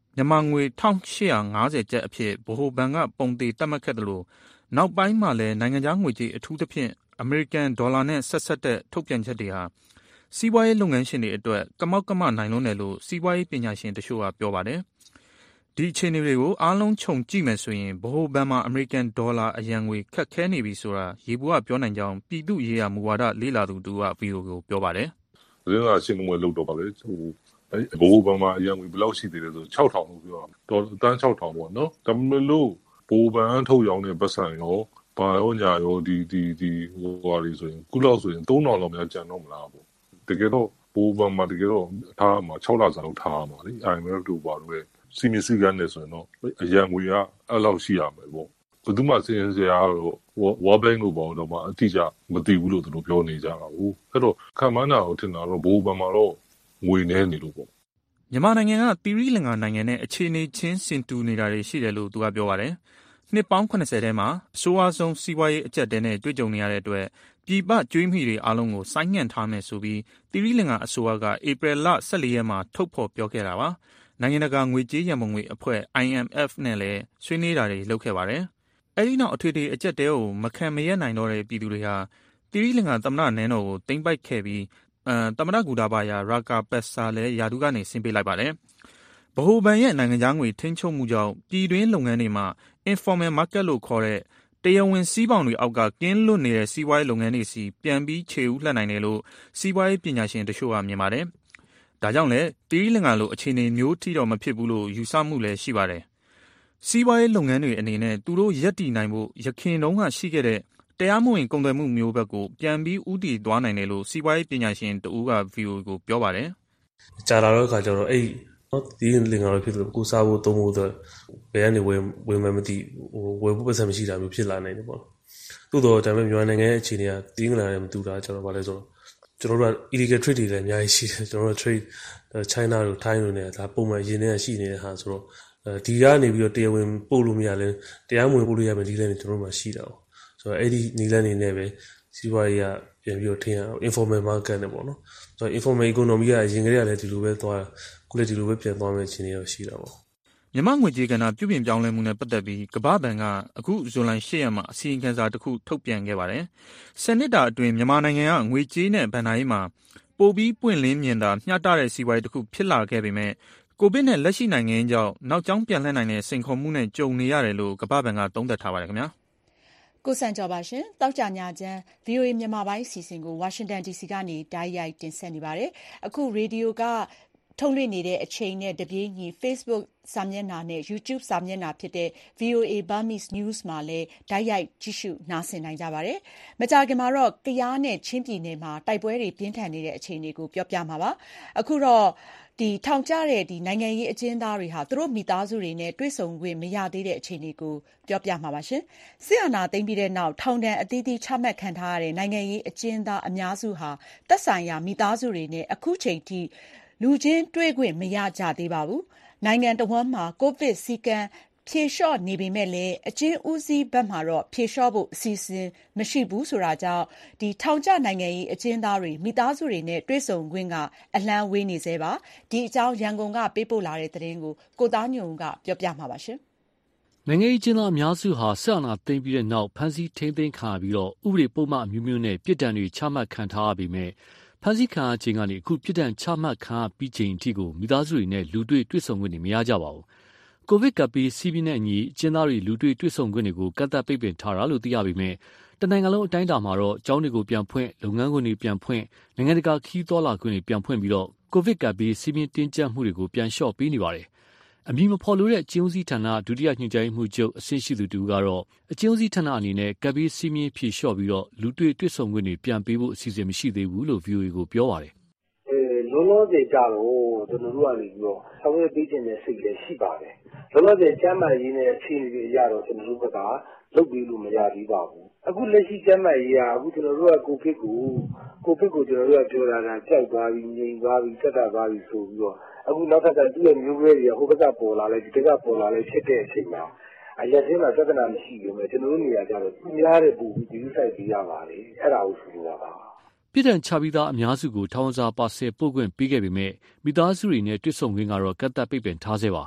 မြန်မာငွေ1850ကျပ်အဖြစ်ဗဟိုဘဏ်ကပုံသေးသတ်မှတ်ခဲ့တယ်လို့နောက်ပိုင်းမှာလည်းနိုင်ငံခြားငွေကြေးအထူးသဖြင့်အမေရိကန်ဒေါ်လာနဲ့ဆက်ဆက်တဲ့ထုတ်ပြန်ချက်တွေဟာစီးပွားရေးလုပ်ငန်းရှင်တွေအတွက်ကမောက်ကမနိုင်လွန်းတယ်လို့စီးပွားရေးပညာရှင်တချို့ကပြောပါတယ်။ဒီအခြေအနေတွေကိုအားလုံးခြုံကြည့်မယ်ဆိုရင်ဗဟိုဘဏ်မှာအမေရိကန်ဒေါ်လာအရန်ငွေခက်ခဲနေပြီဆိုတာရေဘူးကပြောနိုင်ကြောင်းပြည်သူ့ရေးရာမူဝါဒလေ့လာသူတူက VOA ကိုပြောပါတယ်
။သတင်းစာရှင်းလင်းပွဲလုပ်တော့ပါလေ။ဘိုးဘဏ်မှာအရန်ငွေဘယ်လောက်ရှိသေးလဲဆို6000လို့ပြောတာ။ဒေါ်တန်း6000ပေါ့နော်။ဒါပေမဲ့လို့ဘိုးဘဏ်ထုတ်ရောင်းတဲ့ပတ်စံရောဘာရောညာရောဒီဟိုဟာလေးဆိုရင်ခုလောက်ဆိုရင်3000လောက်များကျန်တော့မလားပေါ့။တကယ်တော့ဘိုးဘဏ်မှာတကယ်တော့ထားမှာ6လစာလောက်ထားမှာလေ။ IMF တို့ပါလို့စီမီစီကန်နေဆိုရင်တော့အရန်ငွေကအဲ့လောက်ရှိရမယ်ပေါ့ဘယ်သူမှစဉ်းစားရတော့ဝါဘိုင်းလို့ပေါ့တော့မှအတိအကျမသိဘူးလို့သူတို့ပြောနေကြတာဟုတ်အဲ့တော့ခံမှန်းတာကိုထင်တာတော့ဘိုးဘဏ်မှာတော့ငွေနေနေလို့ပေါ့
မြန်မာနိုင်ငံကသီရိလင်္ကာနိုင်ငံနဲ့အခြေအနေချင်းစင်တူနေတာတွေရှိတယ်လို့သူကပြောပါတယ်နှစ်ပေါင်း80ထဲမှာအဆိုးအဆုံးစီးပွားရေးအကျပ်တဲနဲ့တွေ့ကြုံနေရတဲ့အတွက်ပြည်ပကျွေးမိတွေအားလုံးကိုဆိုင်းငံ့ထားမယ်ဆိုပြီးသီရိလင်္ကာအစိုးရကဧပြီလ14ရက်မှာထုတ်ဖော်ပြောခဲ့တာပါနိုင်ငံတကာငွေကြေးရန်ပုံငွေအဖွဲ့ IMF နဲ့လည်းဆွေးနွေးတာတွေလုပ်ခဲ့ပါတယ်။အဲဒီနောက်အထွေထွေအကျပ်တဲကိုမခံမရက်နိုင်တော့တဲ့ပြည်သူတွေဟာသီရိလင်္ကာသမ္မတနန်းတော်ကိုသိမ်းပိုက်ခဲ့ပြီးသမ္မတဂူတာဘာယာရာကာပက်ဆာလည်းယာဒူးကနေဆင်းပေးလိုက်ပါတယ်။ဗဟိုဘဏ်ရဲ့နိုင်ငံခြားငွေထိန်းချုပ်မှုကြောင့်ပြည်တွင်းလုပ်ငန်းတွေမှာ informal market လို့ခေါ်တဲ့တရားဝင်စီးပေါင်တွေအောက်ကကင်းလွတ်နေတဲ့စီးပွားရေးလုပ်ငန်းတွေစီပြန်ပြီးခြေဦးလှပ်နိုင်တယ်လို့စီးပွားရေးပညာရှင်တချို့ကမြင်ပါတယ်။ဒါကြောင့်လည်းသီရိလင်္ကာလိုအခြေအနေမျိုးထိတော့မဖြစ်ဘူးလို့ယူဆမှုလည်းရှိပါတယ်။စီးပွားရေးလုပ်ငန်းတွေအနေနဲ့သူတို့ရပ်တည်နိုင်ဖို့ရခင်တုန်းကရှိခဲ့တဲ့တရားမဝင်ကုန်သွယ်မှုမျိုးဘက်ကိုပြန်ပြီးဥတည်သွားနိုင်တယ်လို့စီးပွားရေးပညာရှင်တဦးက VOA ကိုပြောပါတယ်
။ကြာလာတော့ခါကျတော့အဲ့သီရိလင်္ကာလိုဖြစ်လို့ကိုစားဖို့သုံးဖို့အတွက်ဘယ်ကနေဝင်မှမသိဝယ်ဖို့ပတ်စံမရှိတာမျိုးဖြစ်လာနိုင်တယ်ပေါ့။သို့တော့ဒါပေမဲ့မြန်မာနိုင်ငံရဲ့အခြေအနေကသီရိလင်္ကာနဲ့မတူတာကျွန်တော်ဗာလဲဆိုတော့ကျွန်တော်တို့က illegal trade တွေလည်းအများကြီးရှိတယ်ကျွန်တော်တို့ trade China တို့ Thai တို့နဲ့ဒါပုံမှန်ရင်းနှီးရှိနေတဲ့ဟာဆိုတော့ဒီကနေပြီးတော့တရားဝင်ပို့လို့မရလဲတရားမဝင်ပို့လို့ရမယ်ဒီလည်းကျွန်တော်တို့မှရှိတာပေါ့ဆိုတော့အဲ့ဒီနီလန်းနေနဲ့ပဲစီးပွားရေးကပြန်ပြီးတော့ထင်ရအောင် informal market နဲ့ပေါ့နော်ဆိုတော့ informal economy ကအရင်ကတည်းကလည်းဒီလိုပဲသွားခုလည်းဒီလိုပဲပြန်သွားမယ်ခြင်းတွေရှိတာပေါ့
မြန်မာငွေကြေးကဏ္ဍပြုပြင်ပြောင်းလဲမှုနဲ့ပတ်သက်ပြီးကမ္ဘာ့ဘဏ်ကအခုဇွန်လ8ရက်မှာအစီရင်ခံစာတစ်ခုထုတ်ပြန်ခဲ့ပါတယ်။10နှစ်တာအတွင်းမြန်မာနိုင်ငံကငွေကြေးနဲ့ဘဏ္ဍာရေးမှာပိုပြီးပွင့်လင်းမြင်သာမျှတတဲ့စီးပွားရေးတစ်ခုဖြစ်လာခဲ့ပေမဲ့ကိုဗစ်နဲ့လက်ရှိနိုင်ငံရေးကြောင့်နောက်ကျောင်းပြန်လှည့်နိုင်တဲ့စိန်ခေါ်မှုနဲ့ကြုံနေရတယ်လို့ကမ္ဘာ့ဘဏ်ကသုံးသပ်ထားပါတယ်ခင်ဗျာ
။ကိုစံကျော်ပါရှင်။တောက်ကြညချမ်း VOA မြန်မာပိုင်းအစီအစဉ်ကို Washington DC ကနေတိုက်ရိုက်တင်ဆက်နေပါတယ်။အခုရေဒီယိုကထုတ်လွှင့်နေတဲ့အချိန်နဲ့တပြေးညီ Facebook စာမျက်နှာနဲ့ YouTube စာမျက်နှာဖြစ်တဲ့ VOA Burmese News မှာလည်းတိုက်ရိုက်ကြည့်ရှုနားဆင်နိုင်ကြပါတယ်။မကြာခင်မှာတော့ကယားနဲ့ချင်းပြည်နယ်မှာတိုက်ပွဲတွေပြင်းထန်နေတဲ့အခြေအနေကိုပြောပြမှာပါ။အခုတော့ထောင်ကျတဲ့နိုင်ငံရေးအကျဉ်းသားတွေဟာသူတို့မိသားစုတွေနဲ့တွေ့ဆုံခွင့်မရသေးတဲ့အခြေအနေကိုပြောပြမှာပါရှင်။စစ်အာဏာသိမ်းပြီးတဲ့နောက်ထောင်ဒဏ်အသီးသီးချမှတ်ခံထားရတဲ့နိုင်ငံရေးအကျဉ်းသားအများစုဟာသက်ဆိုင်ရာမိသားစုတွေနဲ့အခုချိန်ထိလူချင်းတွေ့ခွင့်မရကြသေးပါဘူး။နိုင်ငံတော်ဝန်မှာကိုဗစ်စည်းကမ်းဖြေလျှော့နေပေမဲ့လည်းအကျဉ်းဦးစီးဘက်မှာတော့ဖြေလျှော့ဖို့အစီအစဉ်မရှိဘူးဆိုတာကြောင့်ထောင်ကျနိုင်ငံရေးအကျဉ်းသားတွေမိသားစုတွေနဲ့တွေ့ဆုံခွင့်ကအလှမ်းဝေးနေသေးပါ။ဒီအကြောင်းရန်ကုန်ကပေးပို့လာတဲ့သတင်းကိုကိုသားညွန့်ကပြောပြမှာပါရှင်
။နိုင်ငံရေးအကျဉ်းသားအများစုဟာစစ်အာဏာသိမ်းပြီးတဲ့နောက်ဖမ်းဆီးထိန်းသိမ်းခံရပြီးတော့ဥပဒေပုံမှန်အမျိုးမျိုးနဲ့ပြစ်ဒဏ်တွေချမှတ်ခံထားရပေမဲ့ဖမ်းဆီးခံရခြင်းကနေအခုပြစ်ဒဏ်ချမှတ်ခံရပြီးချိန်အထိကိုမိသားစုတွေနဲ့လူတွေ့ဆုံခွင့်တွေမရကြပါဘူး။ကိုဗစ်ကပ်ပြီးစီးပြီးနဲ့အညီအကျဉ်းသားတွေလူတွေ့ဆုံခွင့်တွေကိုကန့်သတ်ပိတ်ပင်ထားတာလို့သိရပေမဲ့တနိုင်ငံလုံးအတိုင်းအတာမှာတော့ကျောင်းတွေကိုပြန်ဖွင့်လုပ်ငန်းခွင်တွေပြန်ဖွင့်နိုင်ငံတကာခီးသွားလာခွင့်တွေပြန်ဖွင့်ပြီးတော့ကိုဗစ်ကပ်ပြီးစီးပြီးတင်းကျပ်မှုတွေကိုပြန်လျှော့ပေးနေပါတယ်။အမည်မဖော်လို့တဲ့အကျဉ်းဦးစီးဌာနဒုတိယညွှန်ကြားရေးမှူးချုပ်အဆင့်ရှိသူတူကတော့အကျဉ်းဦးစီးဌာနအနေနဲ့ကပ်ပြီးစီးပြီးဖြေလျှော့ပြီးတော့လူတွေ့ဆုံခွင့်တွေပြန်ပေးဖို့အစီအစဉ်မရှိသေးဘူးလို့ VOA ကိုပြောပါတယ်
။လောလောဆယ်ကြတော့ကျွန်တော်တို့ကနေပြီးတော့ဆောင်ရွက်ပေးခြင်းနဲ့စိတ်လည်းရှိပါတယ်။လောလောဆယ်ကျန်းမာရေးနဲ့အခြေအနေတွေအရတော့ကျွန်တော်တို့ကလုပ်ပြီးလို့မရသေးပါဘူး။အခုလက်ရှိကျန်းမာရေးကအခုကျွန်တော်တို့ကကိုဗစ်ကိုကျွန်တော်တို့ကပြောတာကကြောက်သွားပြီးငြိမ်သွားပြီးတက်တာသွားပြီးဆိုပြီးတော့အခုနောက်ထပ်သူ့ရဲ့မျိုးကွဲတွေကဟိုဘက်ကပေါ်လာလိုက်ဒီဘက်ကပေါ်လာလိုက်ဖြစ်တဲ့အချိန်မှာအရက်သေးမှာပြဿနာမရှိဘူးမယ်ကျွန်တော်တို့နေရာကြတော့သူများတဲ့ပူပြီးဒီဥဆိုင်ပြရပါတယ်အဲ့ဒါကိုဆိုလိုတာပါ
ပြည်ထန်ချပြီးသားအများစုကိုထောင်စာပါဆယ်ပို့ခွင့်ပေးခဲ့ပေမဲ့မိသားစုတွေနဲ့တွေ့ဆုံခွင့်ကတော့ကန့်သတ်ပိတ်ပင်ထားဆဲပါ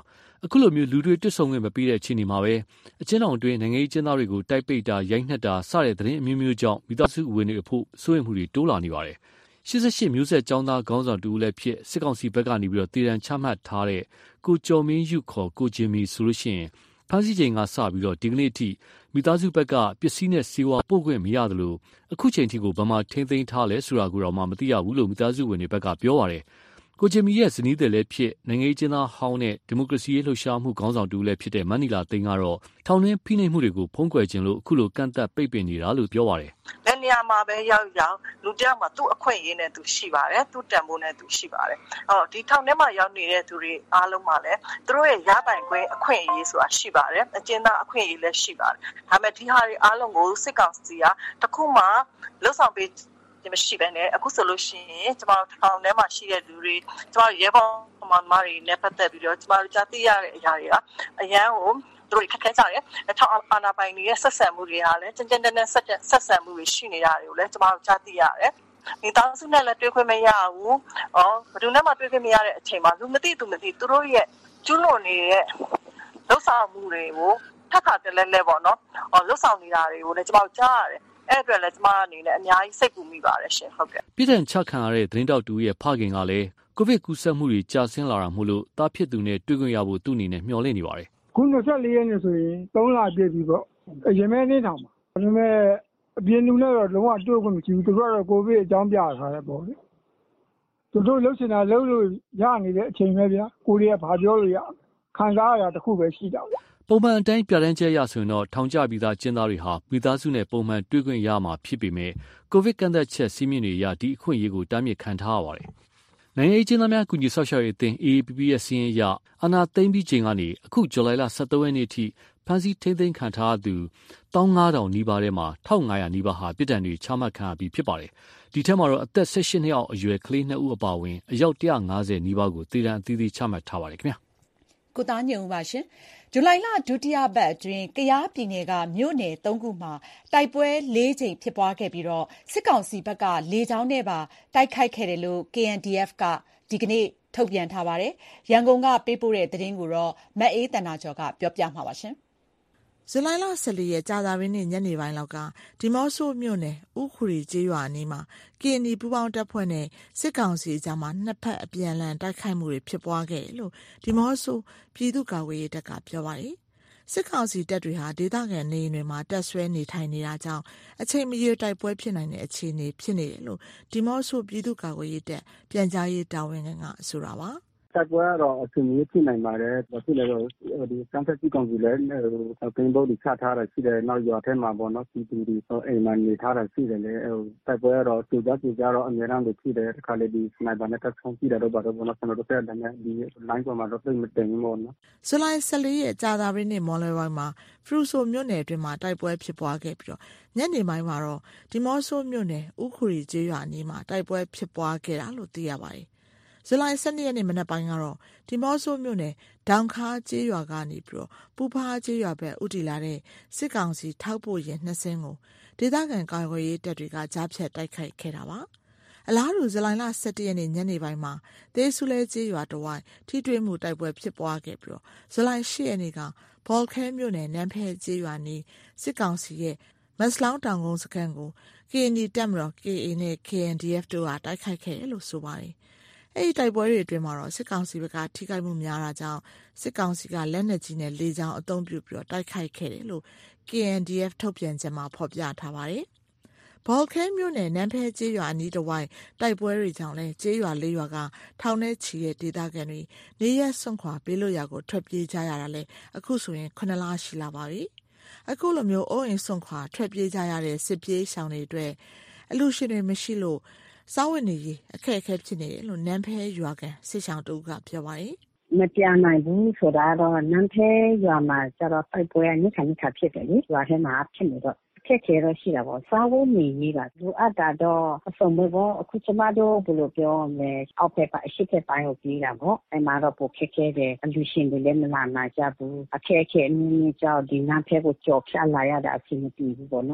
အခုလိုမျိုးလူတွေတွစ်ဆုံခွင့်မပေးတဲ့အခြေအနေမှာပဲအကျဉ်းထောင်တွင်းနိုင်ငံရေးကျင်းသားတွေကိုတိုက်ပိတ်တာရိုက်နှက်တာစတဲ့သတင်းအမျိုးမျိုးကြောင့်မိသားစုဝင်တွေအဖို့စိုးရိမ်မှုတွေတိုးလာနေပါတယ်88မျိုးဆက်ကျောင်းသားခေါင်းဆောင်တူလည်းဖြစ်စစ်ကောင်စီဘက်ကနေပြီးတော့တည်တံချမှတ်ထားတဲ့ကိုကျော်မင်းယူခေါ်ကိုဂျင်မီဆိုလို့ရှိရင်ဖမ်းဆီးချိန်ကစပြီးတော့ဒီကနေ့အထိမိသားစုဘက်ကပစ္စည်းနဲ့စေဝါပို့ခွင့်မရတယ်လို့အခုချိန်ထိကိုဗမာထိမ့်သိမ်းထားလဲဆိုတာကိုတော့မသိရဘူးလို့မိသားစုဝင်တွေဘက်ကပြောပါတယ်ကိုဂျင်မီရဲ့ဇနီးသည်လည်းဖြစ်နိုင်ငံရေးကျင်းသားဟောင်းနဲ့ဒီမိုကရေစီရေးလှုပ်ရှားမှုခေါင်းဆောင်တူလည်းဖြစ်တဲ့မန်နီလာသိန်းကတော့ထောင်တွင်းဖိနှိပ်မှုတွေကိုဖုံးကွယ်ခြင်းလို့အခုလိုကန့်သက်ပိတ်ပင်နေတာလို့ပြောပါတယ်
။လက်နေရာမှာပဲရောက်လူတယောက်မှာသူ့အခွင့်အရေးနဲ့သူရှိပါတယ်သူ့တန်ဖိုးနဲ့သူရှိပါတယ်။ဒီထောင်ထဲမှာရောက်နေတဲ့သူတွေအားလုံးမှာလည်းသူတို့ရဲ့ရပိုင်ခွင့်အခွင့်အရေးဆိုတာရှိပါတယ်။အကျဉ်းသားအခွင့်အရေးလည်းရှိပါတယ်။ဒါပေမဲ့ဒီဟာတွေအားလုံးကိုစစ်ကောင်စီကတခုမှလှုပ်ဆောင်ပေးမရှိဘဲနဲ့အခုဆိုလို့ရှိရင်ကျမတို့ထောင်ထဲမှာရှိတဲ့လူတွေကျမတို့ရဲဘော်မမတွေနဲ့ပတ်သက်ပြီးတော့ကျမတို့ကြားသိရတဲ့အရာတွေကအရန်ကိုသူတို့ခက်ခဲကြတယ်။ထောင်အာဏာပိုင်တွေရဲ့ဆက်ဆံမှုတွေကလည်းကျန်းနဲ့ဆက်ဆံမှုတွေရှိနေတာတွေကိုလည်းကျမတို့ကြားသိရတယ်။ဒီတောင်စုနဲ့လည်းတွေ့ခွင့်မရဘူး။ဘယ်သူနဲ့မှတွေ့ခွင့်မရတဲ့အချိန်မှာလူမသိသူတို့ရဲ့ကျူးလွန်နေတဲ့လှုပ်ဆောင်မှုတွေကိုထပ်ခါတလဲပေါ့နော်။လှုပ်ဆောင်နေတာတွေကိုလည်းကျမတို့ကြားရတယ်။အဲ့အတွက်လည်းကျမအနေနဲ့အများကြီးစိတ်ပူမိပါတယ်ရှင်ဟုတ်ကဲ့
ပြည်ထန်ချခံရတဲ့သတင်းတောက်တူရဲ့ဖခင်ကလည်းကိုဗစ်ကူးစက်မှုတွေကြာဆင်းလာတာမို့လို့တားဖြစ်သူနဲ့တွေ့ခွင့်ရဖို့သူ့အနေနဲ့မျှော်လင့်နေပါတယ်
ခု24ရက်နေ့ဆိုရင်3လပြည့်ပြီပေါ့အရင်မဲနေထောင်ပါဒါပေမဲ့အပြင်းလူနဲ့တော့လုံးဝတွေ့ခွင့်မရှိဘူးသူတို့ကတော့ကိုဗစ်အကြောင်းပြထားတယ်ပေါ့လေသူတို့လှုပ်ရှင်တာလှုပ်လို့ရနေတဲ့အချိန်ပဲဗျာကိုရီးယားဘာပြောလို့ရခံစားရတာတစ်ခုပဲရှိတာ
ပုံမှန်အတိုင်းပြတန်းကျဲရဆိုရင်တော့ထောင်ကျပြီးသားကျင်းသားတွေဟာမိသားစုနဲ့ပုံမှန်တွေ့ခွင့်ရမှာဖြစ်ပေမဲ့ကိုဗစ်ကန့်သက်ချက်စီးမြင့်တွေရဒီအခွင့်အရေးကိုတားမြစ်ခံထားရပါတယ်။နိုင်ငံရေးကျင်းသားများကုညီဆော့ရှော့ရေးအသင်း AAPP ရဲ့စီးရင်ရအာနာသိမ့်ပြီးချိန်ကနေအခုဇူလိုင်လ23ရက်နေ့ထိဖမ်းဆီးထိန်းသိမ်းခံထားသူ15000နီးပါးထဲမှာ1500နီးပါးဟာပြည်ထန်တွေချမှတ်ခံရပြီးဖြစ်ပါတယ်။ဒီထက်မှာတော့အသက်18နှစ်အောက်အရွယ်ကလေး2ဦးအပါအဝင်အယောက်150နီးပါးကိုတည်တံအသီးသီးချမှတ်ထားပါတယ်ခင်ဗျာ
။ကိုသားညုံပါရှင်။ဇူလိုင်လဒုတိယပတ်အတွင်းကယားပြည်နယ်ကမြို့နယ်3ခုမှာတိုက်ပွဲ4ကြိမ်ဖြစ်ပွားခဲ့ပြီးတော့စစ်ကောင်စီဘက်ကလေကြောင်းနဲ့ပါတိုက်ခိုက်ခဲ့တယ်လို့ KNDF ကဒီကနေ့ထုတ်ပြန်ထားပါတယ်။ရန်ကုန်ကပေးပို့တဲ့သတင်းကိုတော့မတ်အေးတနာကျော်ကပြောပြမှာပါရှင်
။ဇူလိုင်လ14ရက်ကြာသပတေးနေ့ညနေပိုင်းလောက်ကဒီမော့ဆိုမြို့နယ်ဥခူရီကျေးရွာအနီးမှာ KND ပူးပေါင်းတပ်ဖွဲ့နဲ့စစ်ကောင်စီကြားမှာနှစ်ဖက်အပြန်အလှန်တိုက်ခိုက်မှုတွေဖြစ်ပွားခဲ့တယ်လို့ဒီမော့ဆိုပြည်သူ့ကာကွယ်ရေးတပ်ကပြောပါတယ်။စစ်ကောင်စီတပ်တွေဟာဒေသခံနေအိမ်တွေမှာတပ်ဆွဲနေထိုင်နေတာကြောင့်အချိန်မရွေးတိုက်ပွဲဖြစ်နိုင်တဲ့အခြေအနေဖြစ်နေတယ်လို့ဒီမော့ဆိုပြည်သူ့ကာကွယ်ရေးတပ်ပြန်ကြားရေးတာဝန်ခံကဆိုတာပါ။
တိုက်ပွဲကတော့အချိန်ကြီးဖြစ်နိုင်ပါတယ်။ဘာဖြစ်လဲတော့ဒီစံဖက်ကြီးကောင်စီလည်းပင်ဘုတ်တွေချထားတာရှိတယ်။နောက်ရွာထဲမှာပေါ့နော်ပြည်သူတွေအိမ်မှာနေထားတာရှိတယ်လေ။တိုက်ပွဲကတော့ကြိုကြားတော့အများအားဖြင့်ဖြစ်တယ်။တစ်ခါလေဒီစနိုက်ပါနဲ့တက်ဆုံးကြည့်တာတော့ဘာလို့ပေါ့နော်ကျွန်တော်တို့ကလည်းဒီ line ပေါ်မှာတော့သိမတင်ဘူးပေါ့နော်
။ဇူလိုင်14ရက်ကြာသပတေးနေ့မော်လပိုင်းမှာဖရူဆိုမြို့နယ်အတွင်းမှာတိုက်ပွဲဖြစ်ပွားခဲ့ပြီးတော့ညနေပိုင်းမှာတော့ဒီမော့ဆိုမြို့နယ်ဥခူရီကျေးရွာအနီးမှာတိုက်ပွဲဖြစ်ပွားခဲ့တာလို့သိရပါတယ်။ဇူလိုင်12ရက်နေ့မနက်ပိုင်းကတော့ဒီမော့ဆိုမြို့နယ်ဒေါန်ခါကျေးရွာကနေပြီးတော့ပူဖားကျေးရွာဘက်ဥတီလာတဲ့စစ်ကောင်စီထောက်ပို့ရင်2စင်းကိုဒေသခံကာကွယ်ရေးတပ်တွေကကြားဖြတ်တိုက်ခိုက်ခဲ့တာပါအလားတူဇူလိုင်လ17ရက်နေ့ညနေပိုင်းမှာသေဆူလဲကျေးရွာတဝိုက်ထိတွေ့မှုတိုက်ပွဲဖြစ်ပွားခဲ့ပြီးတော့ဇူလိုင်10ရက်နေ့ကဘော်ခဲမြို့နယ်နန်းဖဲကျေးရွာနီးစစ်ကောင်စီရဲ့မက်စလောင်းတောင်ကုန်းစခန်းကို KND တပ်မတော် KA နဲ့ KNDF တို့ကတိုက်ခိုက်ခဲ့တယ်လို့ဆိုပါတယ်အဲ့ဒီတိုက်ပွဲတွေအတွင်းမှာတော့စစ်ကောင်စီဘက်ကထိခိုက်မှုများတာကြောင့်စစ်ကောင်စီကလက်နက်ကြီးနဲ့လေကြောင်းအသုံးပြုပြီးတော့တိုက်ခိုက်ခဲ့တယ်လို့ KNDF ထုတ်ပြန်ချက်မှာဖော်ပြထားပါတယ်။ဘော်ခဲမြို့နယ်နန်းဖဲကျေးရွာအနီးတစ်ဝိုက်တိုက်ပွဲတွေကြောင့်လည်းကျေးရွာ၄ရွာကထောင်ထဲချီတဲ့ဒေသခံတွေနေရက်စွန့်ခွာပေးလို့ရကိုထွက်ပြေးကြရတာလည်းအခုဆိုရင်9လရှိလာပါပြီ။အခုလိုမျိုးအိုးအိမ်စွန့်ခွာထွက်ပြေးကြရတဲ့စစ်ပြေးရှောင်တွေအတွက်အလူရှင်တွေမရှိလို့စားဝတ်နေရေးအခက်အခဲဖြစ်နေတယ်လို့နန်းဖဲရွာကန်စစ်ဆောင်တူကပြောပါတယ်
မပြနိုင်ဘူးဆိုတာတော့နန်းဖဲရွာမှာကျတော့တိုက်ပွဲညခါဖြစ်တယ်လေရွာထဲမှာဖြစ်နေတော့အခက်အခဲတော့ရှိတာပေါ့စားဝတ်နေရေးကလိုအပ်တာတော့အစုံပဲပေါ့အခုကျမတို့ဘယ်လိုပြောမလဲအောက်ဖက်ပါအရှိဖက်ပိုင်းကိုပြေးတာပေါ့အဲမှာတော့ပိုခက်ခဲတယ်အလူရှင်တွေလည်းမလာနိုင်ကြဘူးအခက်အခဲအနည်းငယ်ကြောင့်ဒီနန်းဖဲကိုကြော်ဖြတ်လာရတာအဆင်မပြေဘူးပေါ့နော်
ဒ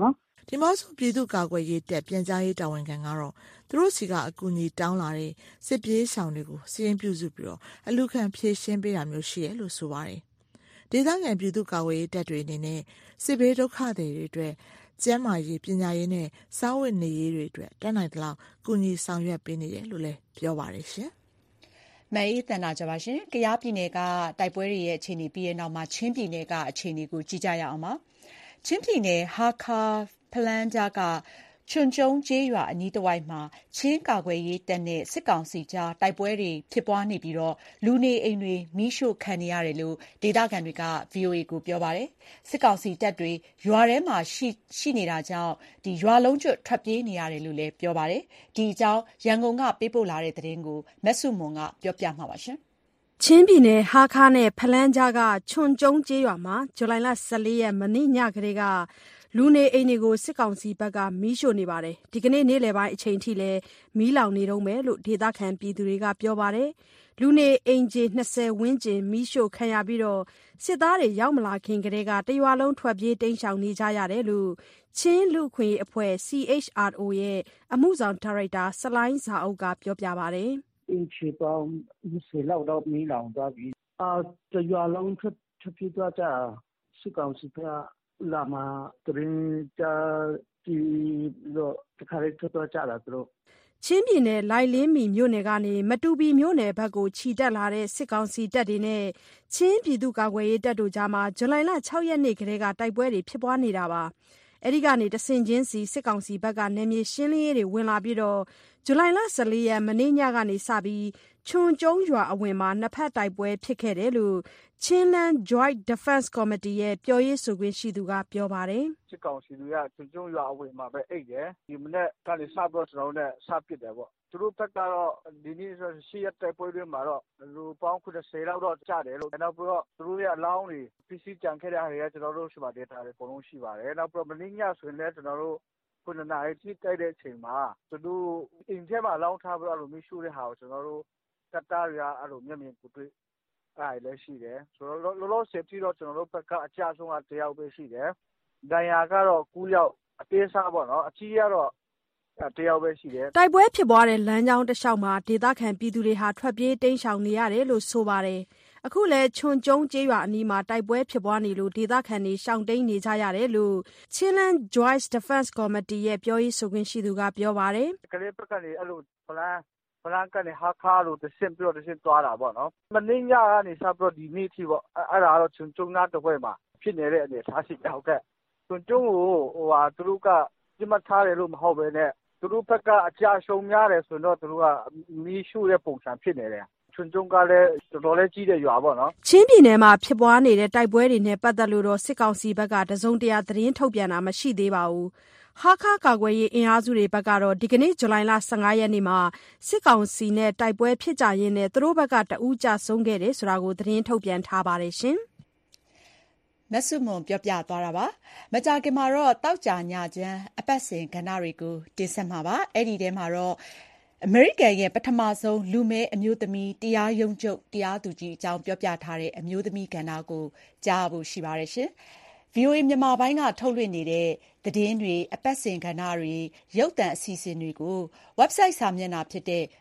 ဒီမော့ဆိုပြည်သူ့ကာကွယ်ရေးတပ်ပြန်ကြားရေးတာဝန်ခံကတော့သူတို့စီကအကူအညီတောင်းလာတဲ့စစ်ပြေးရှောင်တွေကိုစီရင်ပြုစုပြီးတော့အလူခံဖြည့်ရှင်းပေးတာမျိုးရှိရလို့ဆိုပါတယ်ဒေသခံပြည်သူ့ကာကွယ်ရေးတပ်တွေအနေနဲ့စစ်ဘေးဒုက္ခတွေအတွက်ကျန်းမာရေးပညာရေးနဲ့စားဝတ်နေရေးတွေအတွက်တတ်နိုင်သလောက်ကူညီဆောင်ရွက်ပေးနေတယ်လို့လည်းပြောပါတယ်ရှင်
မအေးတန်တာကြပါရှင်ကယားပြည်နယ်ကတိုက်ပွဲတွေရဲ့အခြေအနေပြီးတဲ့နောက်မှာချင်းပြည်နယ်ကအခြေအနေကိုကြည့်ကြရအောင်ပါချင်းပြည်နယ်ဟာခါဖလန်းကြားကချွန်ကျုံကျေးရွာအနီးတစ်ဝိုက်မှာချင်းကာကွယ်ရေးတပ်နဲ့စစ်ကောင်စီကြားတိုက်ပွဲတွေဖြစ်ပွားနေပြီးတော့လူနေအိမ်တွေမိရှို့ခံနေရတယ်လို့ဒေသခံတွေက VOA ကိုပြောပါတယ်စစ်ကောင်စီတပ်တွေရွာထဲမှာရှိနေတာကြောင့်ဒီရွာလုံးကျွတ်ထွက်ပြေးနေရတယ်လို့လည်းပြောပါတယ်ဒီအကြောင်းရန်ကုန်ကပေးပို့လာတဲ့သတင်းကိုမက်ဆုမွန်ကပြောပြမှာပါရှင်
ချင်းပြည်နယ်ဟာခါနဲ့ဖလန်းကြားကချွန်ကျုံကျေးရွာမှာဇူလိုင်လ14ရက်မနေ့ညကလေးကလူနေအိမ်တွေကိုစစ်ကောင်စီဘက်ကမီးရှို့နေပါတယ်ဒီကနေ့နေ့လယ်ပိုင်းအချိန်ထိလည်းမီးလောင်နေတုန်းပဲလို့ဒေသခံပြည်သူတွေကပြောပါတယ်လူနေအိမ်ခြေ20ဝန်းကျင်မီးရှို့ခံရပြီးတော့စစ်သားတွေရောက်မလာခင်ကတည်းကတရွာလုံးထွက်ပြေးတိမ်းရှောင်နေကြရတယ်လို့ချင်းလူခွင့်အဖွဲ့ CHRO ရဲ့အမှုဆောင်ဒါရိုက်တာစလိုင်းဇာအုပ်ကပြောပြပါတယ်
အင်ချီပေါင်း20လောက်တော့မီးလောင်သွားပြီတရွာလုံးထွက်ပြေးသွားကြစစ်ကောင်စီကလာမှာတရင်ကြပြီးတော့တခါလေးထွက်သွားကြတာသူတို့
ချင်းပြည်နယ်လိုင်လင်းမီမြို့နယ်ကနေမတူပီမြို့နယ်ဘက်ကိုခြိတက်လာတဲ့စစ်ကောင်စီတပ်တွေနဲ့ချင်းပြည်သူ့ကာကွယ်ရေးတပ်တို့ကြားမှာဇူလိုင်လ6ရက်နေ့ကတည်းကတိုက်ပွဲတွေဖြစ်ပွားနေတာပါအဲဒီကနေတဆင့်ချင်းစီစစ်ကောင်စီဘက်ကနယ်မြေရှင်းလင်းရေးတွေဝင်လာပြီးတော့ဇူလိုင်လ14ရက်မနေ့ညကနေစပြီးချွန်ကျုံရွာအဝင်မှာနှစ်ဖက်တိုက်ပွဲဖြစ်ခဲ့တယ်လို့Chinland Joint Defense Committee ရဲ့ပြောရေးဆိုခွင့်ရှိသူကပြောပါတယ်
စစ်ကောင်စီတွေကချွန်ကျုံရွာအဝင်မှာပဲအိတ်တယ်ဒီမနေ့ကနေစပြီးကျွန်တော်တို့နဲ့စပစ်တယ်ပေါ့သူတို့ဘက်ကတော့ဒီနေ့ရှိရတဲ့ပွဲတွေမှာတော့လူပေါင်း90လောက်တော့ကြားတယ်လို့နောက်ပြီးတော့သူတို့ရဲ့အလောင်းတွေ PC ကြံခဲ့တဲ့ဟာတွေကကျွန်တော်တို့ရှိပါ data တွေအကုန်လုံးရှိပါတယ်နောက်ပြီးတော့မင်းညဆိုရင်လည်းကျွန်တော်တို့ခုနနာရီကြည့်တိုက်တဲ့အချိန်မှာသူတို့အင်ဂျင်မှာလောင်းထားပြီးတော့မရှိုးတဲ့ဟာကိုကျွန်တော်တို့ကတ်တာရအဲ့လိုမျက်မြင်ကိုတွေ့အဲ့လည်းရှိတယ်ဆိုတော့လောလောဆယ်ပြီးတော့ကျွန်တော်တို့ဘက်ကအကြဆုံးကတယောက်ပဲရှိတယ်ဒဏ်ရာကတော့9ယောက်အသေးစားပေါ့နော်အကြီးကတော့တယောက်ပဲရှိတယ်
တိုက်ပွဲဖြစ်ပွားတဲ့လမ်းကြောင်းတစ်လျှောက်မှာဒေသခံပြည်သူတွေဟာထွက်ပြေးတိမ်းရှောင်နေရတယ်လို့ဆိုပါတယ်အခုလဲချွန်ကျုံကျေးရွာအနီးမှာတိုက်ပွဲဖြစ်ပွားနေလို့ဒေသခံတွေရှောင်တိမ်းနေကြရတယ်လို့ Chinland Joint Defense Committee ရဲ့ပြောရေးဆိုခွင့်ရှိသူကပြောပါတယ်
ကလေးဘက်ကနေအဲ့လိုဖလန်းကနေဟာခါလို့တဆင့်ပြီးတော့တဆင့်သွားတာပေါ့နော်မနေ့ညကနေစပြီးတော့ဒီနေ့ထိပေါ့အဲ့ဒါတော့ချွန်ကျုံနာတစ်ပွဲမှာဖြစ်နေတဲ့အနေအထားရှိတယ်ဟုတ်ကဲ့ချွန်ကျုံကိုသူတို့ကပြတ်ထားတယ်လို့မဟုတ်ပဲနဲ့သူတို့ဘက်ကအကြရှုံများတယ်ဆိုတော့သူတို့ကမီးရှို့တဲ့ပုံစံဖြစ်နေတယ်ချွန်ကျုံကလည်းတော်တော်လေးကြီးတဲ့ရွာပေါ့နော်
ချင်းပြည်နယ်မှာဖြစ်ပွားနေတဲ့တိုက်ပွဲတွေနဲ့ပတ်သက်လို့တော့စစ်ကောင်စီဘက်ကတစုံတရာသတင်းထုတ်ပြန်တာမရှိသေးပါဘူးဟာခါကာကွယ်ရေးအင်အားစုတွေဘက်ကတော့ဒီကနေ့ဇူလိုင်လ15ရက်နေ့မှာစစ်ကောင်စီနဲ့တိုက်ပွဲဖြစ်ကြရင်းနဲ့သူတို့ဘက်ကတအူးကြဆုံးခဲ့တယ်ဆိုတာကိုသတင်းထုတ်ပြန်ထားပါတယ်ရှင်
မဆုမွန်ပြောပြသွားတာပါမကြခင်မှာတော့တောက်ကြညချမ်းအပတ်စဉ်ကဏ္ဍတွေကိုတင်ဆက်မှာပါအဲ့ဒီထဲမှာတော့အမေရိကန်ရဲ့ပထမဆုံးလူမဲအမျိုးသမီးတရားရုံးချုပ်တရားသူကြီးအကြောင်းပြောပြထားတဲ့အမျိုးသမီးကဏ္ဍကိုကြားဖို့ရှိပါတယ်ရှင်VOA မြန်မာပိုင်းကထုတ်လွှင့်နေတဲ့သတင်းတွေအပတ်စဉ်ကဏ္ဍတွေရုပ်သံအစီအစဉ်တွေကို website စာမျက်နှာဖြစ်တဲ့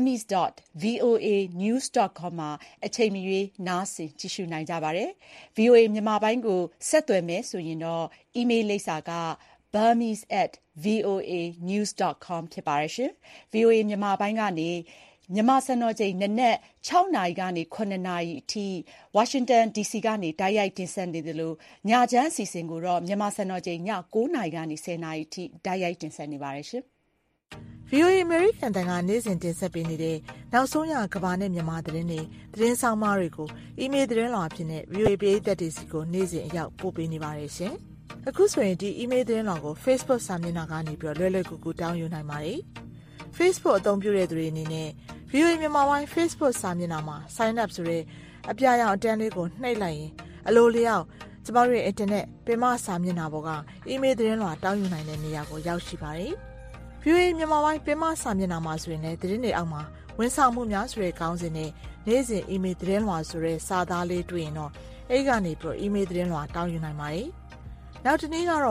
burmese.voanews.com မှာအချိန်မရွေးနားဆင်ကြည့်ရှုနိုင်ကြပါတယ်။ VOA မြန်မာပိုင်းကိုဆက်သွယ်မယ်ဆိုရင်တော့ email လိပ်စာက burmese@voanews.com ဖြစ်ပါတယ်ရှင်။ VOA မြန်မာပိုင်းကနေမြန်မာစံတော်ချိန်နနက်6နာရီကနေ9နာရီအထိဝါရှင်တန် DC ကနေတိုက်ရိုက်တင်ဆက်နေသလိုညချမ်းအစီအစဉ်ကိုတော့မြန်မာစံတော်ချိန်ည9နာရီကနေ10နာရီအထိတိုက်ရိုက်တင်ဆက်နေပါတယ်ရှင်
။ VOA American တန်ကနေ့စဉ်တင်ဆက်ပေးနေတဲ့နောက်ဆုံးရကဘာနဲ့မြန်မာသတင်းတွေသတင်းဆောင်မတွေကိုအီးမေးလ်သတင်းလွှာအဖြစ်နဲ့ VOA ပရိသတ်တွေစီကိုနေ့စဉ်အရောက်ပို့ပေးနေပါတယ်ရှင်။အခုဆိုရင်ဒီအီးမေးလ်သတင်းလွှာကို Facebook စာမျက်နှာကနေပြီးလွယ်လွယ်ကူကူတောင်းယူနိုင်ပါတယ်။ Facebook အသုံးပြုတဲ့သူတွေအနေနဲ့ VOA မြန်မာပိုင်း Facebook စာမျက်နှာမှာ Sign up ဆိုတဲ့အပြာရောင်အတန်းလေးကိုနှိပ်လိုက်ရင်အလိုလျောက်ကျမတို့ရဲ့ internet ပင်မစာမျက်နှာပေါ်ကအီးမေးလ်သတင်းလွှာတောင်းယူနိုင်တဲ့နေရာကိုရောက်ရှိပါတယ်။ VOA မြန်မာပိုင်းပင်မစာမျက်နှာမှာဆိုရင်လည်းသတင်းတွေအောက်မှာဝန်ဆောင်မှုများဆိုတဲ့ခေါင်းစဉ်နဲ့နေ့စဉ်အီးမေးလ်သတင်းလွှာဆိုတဲ့စာသားလေးတွေ့ရင်တော့အဲဒီကနေပြီးအီးမေးလ်သတင်းလွှာတောင်းယူနိုင်ပါတယ်။နောက်တစ်နည်းကတော့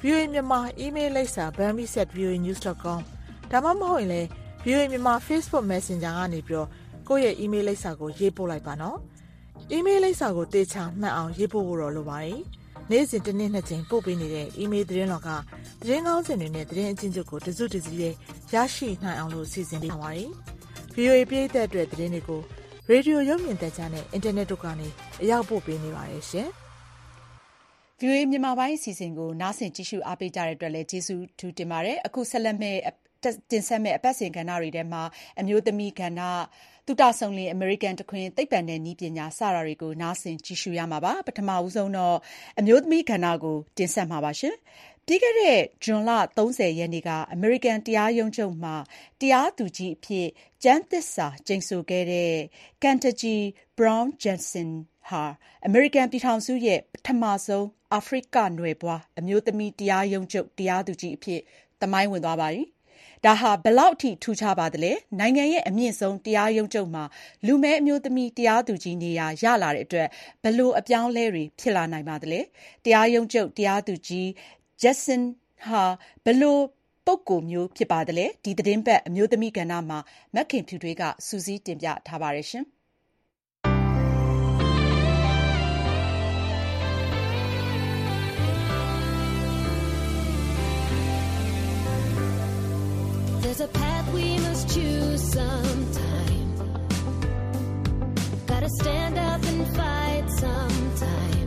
VOA မြန်မာ email လိပ်စာ burmese@voanews.com ဒါမှမဟုတ်ရင်လည်း VOA မြန်မာ Facebook Messenger ကနေပြီးတော့ကိုယ့်ရဲ့ email လိပ်စာကိုရေးပို့လိုက်ပါနော်။ email လိပ်စာကိုတေချာမှတ်အောင်ရေးပို့ဖို့တော့လိုပါတယ်။နေ့စဉ်တစ်နေ့နှစ်ကြိမ်ပို့ပေးနေတဲ့ email သတင်းတော်ကသတင်းကောင်းစင်တွေနဲ့သတင်းအချင်းချုပ်ကိုတစုတစည်းရဲ့ရရှိနိုင်အောင်လို့စီစဉ်ပေးပါပါတယ်။ VOA ပြည်သက်အတွက်သတင်းတွေကိုရေဒီယိုရုပ်မြင်သံကြားနဲ့အင်တာနက်တို့ကနေအရောက်ပို့ပေးနေပါတယ်ရှင်။
VOA မြန်မာပိုင်းအစီအစဉ်ကိုနားဆင်ကြည့်ရှုအားပေးကြတဲ့အတွက်လည်းကျေးဇူးထူးတင်ပါတယ်။အခုဆက်လက်တင်ဆက်မယ့်အပတ်စဉ်ကဏ္ဍတွေထဲမှာအမျိုးသမီးကဏ္ဍသုတဆုံးလင်းအမေရိကန်တခွင်သိပ္ပံနဲ့နည်းပညာစတာတွေကိုနားဆင်ကြည့်ရှုရမှာပါပထမဦးဆုံးတော့အမျိုးသမီးကဏ္ဍကိုတင်ဆက်မှာပါရှင်ပြီးခဲ့တဲ့ဇွန်လ30ရက်နေ့ကအမေရိကန်တရားရုံးချုပ်မှာတရားသူကြီးအဖြစ်ကျမ်းသစ္စာကျိန်ဆိုခဲ့တဲ့ Ketanji Brown Jackson ဟာအမေရိကန်ပြည်ထောင်စုရဲ့ပထမဆုံးအာဖရိကနွယ်ဖွားအမျိုးသမီးတရားရုံးချုပ်တရားသူကြီးအဖြစ်သမိုင်းဝင်သွားပါပြီ။ဒါဟာဘယ်လောက်အထိထူးခြားပါသလဲ။နိုင်ငံရဲ့အမြင့်ဆုံးတရားရုံးချုပ်မှာလူမည်းအမျိုးသမီးတရားသူကြီးနေရာရလာတဲ့အတွက်ဘယ်လိုအပြောင်းအလဲတွေဖြစ်လာနိုင်ပါသလဲ။တရားရုံးချုပ်တရားသူကြီး Jackson ဟာဘယ်လိုပုဂ္ဂိုလ်မျိုးဖြစ်ပါသလဲ။ဒီသတင်းပတ်အမျိုးသမီးကဏ္ဍမှာမခင်ဖြူထွေးကစူးစီးတင်ပြထားပါတယ်ရှင်။
There's a path we must choose sometime. Gotta stand up and fight sometime.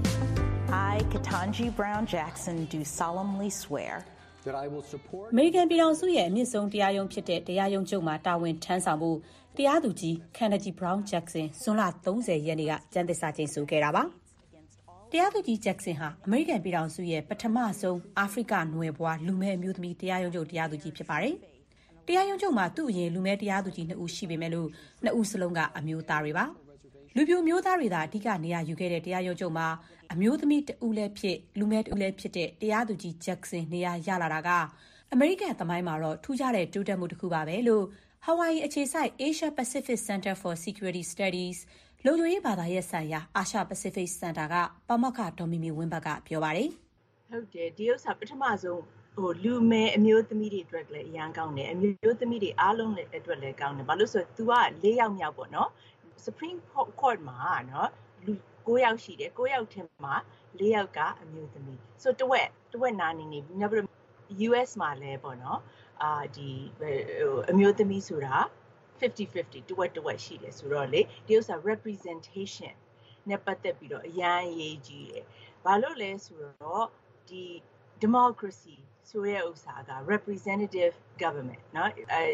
I, Ketanji Brown Jackson, do solemnly swear
that I will support
အမေရိကန်ပြည်ထောင်စုရဲ့အမြင့်ဆုံးတရားရုံးဖြစ်တဲ့တရားရုံးချုပ်မှာတာဝန်ထမ်းဆောင်ဖို့တရားသူကြီး Ketanji Brown Jackson ဇွန်လ30ရက်နေ့ကကျမ်းသစ္စာကျိန်ဆိုခဲ့တာပါတရားသူကြီး Jackson ဟာအမေရိကန်ပြည်ထောင်စုရဲ့ပထမဆုံးအာဖရိကနွယ်ဖွားလူမည်းအမျိုးသမီးတရားရုံးချုပ်တရားသူကြီးဖြစ်ပါတယ်။တရားရုံးချုပ်မှာသူ့အရင်လူမည်းတရားသူကြီး2ဦးရှိပေမဲ့လို့2ဦးစလုံးကအမျိုးသားတွေပါ။လူပြိုမျိုးသားတွေသာအဓိကနေရာယူခဲ့တဲ့တရားရုံးချုပ်မှာအမျိုးသမီး2ဦးလည်းဖြစ်လူမည်း2ဦးလည်းဖြစ်တဲ့တရားသူကြီး Jackson နေရာရလာတာကအမေရိကန်သမိုင်းမှာတော့ထူးခြားတဲ့တိုးတက်မှုတစ်ခုပါပဲလို့ Hawaii အခြေစိုက် Asia Pacific Center for Security Studiesလုံခြုံရေးဘာသာရပ်ဆိုင်ရာအာရှပစိဖိတ်စင်တာကပါမောက္ခဒေါ်မီမီဝင်းဘတ်ကပြောပါတယ်
။ဟုတ်တယ်ဒီဥစ္စာပထမဆုံးလူမဲအမျိုးသမီးတွေအတွက်လည်းအရန်ကောင်းတယ်အမျိုးသမီးတွေအားလုံးလည်းအတွက်လည်းကောင်းတယ်ဘာလို့ဆိုတော့ तू က4ယောက်မြောက်ပေါ့နော် Supreme Court မှာနော်လူ9ယောက်ရှိတယ်9ယောက်ထဲမှာ4ယောက်ကအမျိုးသမီးဆိုတဝက်နာနေနေပြီးနောက်ပြီး US မှာလည်းပေါ့နော်ဒီအမျိုးသမီးဆိုတာ50-50တဝက်ရှိတယ်ဆိုတော့လေဒီဥစ္စာ representation နဲ့ပတ်သက်ပြီးတော့အရန်အရေးကြီးတယ်။ဘာလို့လဲဆိုတော့ဒီ democracy ဆိုတဲ့ဥစ္စာက representative government เนาะ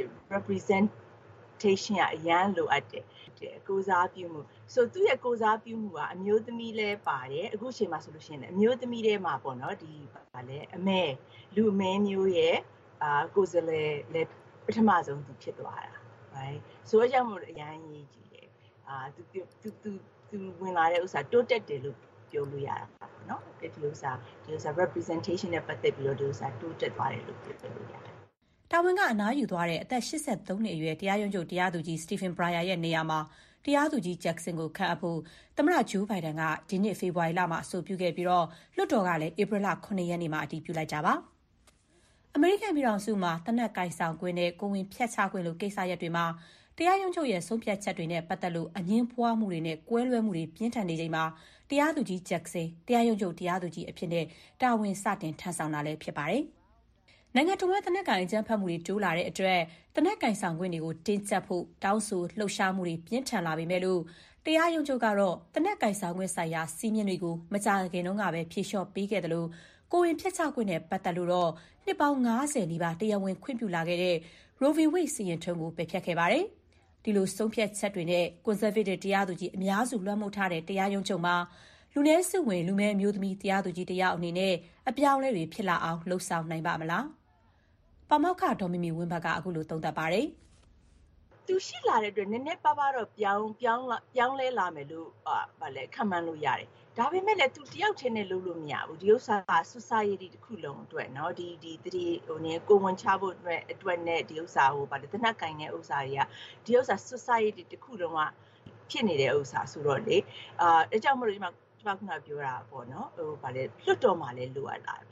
representation အရန်လိုအပ်တယ်။ကိုစားပြုမှုဆိုသူ့ရဲ့ကိုစားပြုမှုကအမျိုးသမီးလဲပါတယ်အခုချိန်မှာဆိုလို့ရှိရင်အမျိုးသမီးတွေမှာပေါ့နော်ဒီပါလဲအမဲလူအမဲမျိုးရဲ့ကိုယ်စားလှယ်လဲပထမဆုံးသူဖြစ်သွားတာright ဆိုတော့ကြောင့်မို့အရန်ရေးကြည့်တယ်သူဝင်လာတဲ့ဥစ္စာတိုးတက်တယ်လို့ပြောလို့ရတာပေါ့နော်ဒီဥစ္စာ representation နဲ့ပတ်သက်ပြီးတော့ဒီဥစ္စာတိုးတက်သွားတယ်လို့ပြောလို့ရတယ်
တာဝန်ကအနားယူသွားတဲ့အသက်83နှစ်အရွယ်တရားရုံးချုပ်တရားသူကြီး Stephen Breyer ရဲ့နေရာမှာတရားသူကြီး Jackson ကိုခန့်အပ်ဖို့သမ္မတ Joe Biden ကဒီနှစ်ဖေဖော်ဝါရီလမှာအဆိုပြုခဲ့ပြီးတော့လွှတ်တော်ကလည်းဧပြီလ9ရက်နေ့မှာအတည်ပြုလိုက်ကြပါအမေရိကန်ပြည်ထောင်စုမှာတနက်ကိုင်ဆောင်ခွင့်နဲ့ကိုဝင်ဖြတ်ချခွင့်လိုကိစ္စရပ်တွေမှာတရားရုံးချုပ်ရဲ့ဆုံးဖြတ်ချက်တွေနဲ့ပတ်သက်လို့အငင်းပွားမှုတွေနဲ့ကွဲလွဲမှုတွေပြင်းထန်နေချိန်မှာတရားသူကြီး Jackson တရားရုံးချုပ်တရားသူကြီးအဖြစ်နဲ့တာဝန်စတင်ထမ်းဆောင်တာလည်းဖြစ်ပါတယ်။နိုင်ငံတော်ရဲ့တနက်ကင်အကြမ်းဖက်မှုတွေတိုးလာတဲ့အတွက်တနက်ကင်ဆောင်ခွင့်တွေကိုတင်းကျပ်ဖို့တောင်းဆိုလှုပ်ရှားမှုတွေပြင်းထန်လာပေမဲ့လို့တရားရုံးချုပ်ကတော့တနက်ကင်ဆောင်ခွင့်ဆိုင်ရာစီးမြင်တွေကိုမကြာခင်တုန်းကပဲဖြေလျှော့ပေးခဲ့တယ်လို့ကိုဝင်ဖြတ်ချခွင့်နဲ့ပတ်သက်လို့တော့နှစ်ပေါင်း90နီးပါးတရားဝင်ခွင့်ပြုလာခဲ့တဲ့ Roe v. Wade စီရင်ထုံးကိုပယ်ဖျက်ခဲ့ပါတယ်။ဒီလိုဆုံးဖြတ်ချက်တွေနဲ့ Conservative တရားသူကြီးအများစုလွှမ်းမိုးထားတဲ့တရားရုံးချုပ်မှာလူနည်းစုဝင်လူမဲအမျိုးသမီးတရားသူကြီးတယောက်အနေနဲ့အပြောင်းအလဲတွေဖြစ်လာအောင်လှုံ့ဆော်နိုင်ပါမလား။ပါမောက္ခဒေါ်မီမီဝင်းဘတ်ကအခုလိုသုံးသပ်ပါတယ်
။သူရှိလာတဲ့အတွက်နည်းနည်းပါးပါးတော့ပြောင်းလဲလာမယ်လို့ဗာလဲခံမှန်းလို့ရတယ်။ဒါပေမဲ့လည်းသူတယောက်ချင်းနဲ့လုပ်လို့မရဘူးဒီဥစ္စာက society တစ်ခုလုံးအတွက်เนาะဒီကိုဝန်ချဖို့အတွက်နဲ့ဒီဥစ္စာဟိုဗာတနက်ကင်တဲ့ဥစ္စာတွေကဒီဥစ္စာ society တစ်ခုလုံးကဖြစ်နေတဲ့ဥစ္စာဆိုတော့လေအဲကြောင့်မလို့ဒီမှာကျွန်မခုနပြောတာပေါ့နော်ဟိုဗာလေလွတ်တော်မှာလည်းလိုအပ်လာပြီ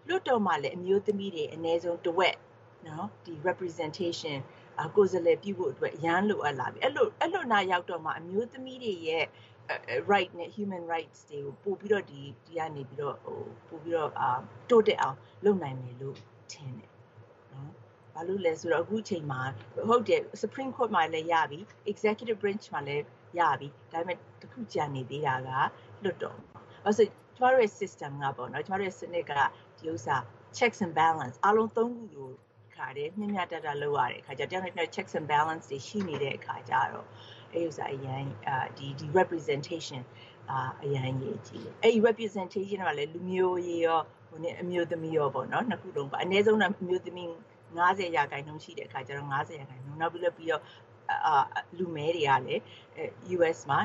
လွတ်တော်မှာလည်းအမျိုးသမီးတွေအနည်းဆုံးတစ်ဝက်နော်ဒီ representation ကိုယ်စားလှယ်ပြုဖို့အတွက်ရန်လိုအပ်လာပြီအဲ့လိုနာရောက်တော့မှအမျိုးသမီးတွေရဲ့right နဲ့ human rights တွေကိုပို့ပြီးတော့ဒီကနေပြီးတော့ပို့ပြီးတော့တိုးတက်အောင်လုပ်နိုင်မယ်လို့ထင်တယ်နော်ဘာလို့လဲဆိုတော့အခုချိန်မှာဟုတ်တယ် Supreme Court မှာလည်းရပြီ Executive Branch မှာလည်းရပြီဒါပေမဲ့တစ်ခုကြာနေသေးတာကလွတ်တော်ဘာလို့ကျမတို့ရဲ့ system ကပေါ့နော်ကျမတို့ရဲ့စနစ်ကဒီဥစ္စာ checks and balance အားလုံးသုံးခုကိုခါတယ်မျှမျှတတလုပ်ရတဲ့အခါကျတော့တယောက် checks and balance တွေရှိနေတဲ့အခါကျတော့အဲ့ဥစ္စာအရင်ဒီ representation အရင်ရေးကြည့်အဲ့ဒီ representation ကလည်းလူမျိုးရေးရောဟိုနဲ့အမျိုးသမီးရောပေါ့နော်နှစ်ခုလုံးပါအနည်းဆုံးတော့အမျိုးသမီး90%ရှိတဲ့အခါကျတော့90%နောက်ပြီးတော့လူမဲတွေကလည်း US မှာ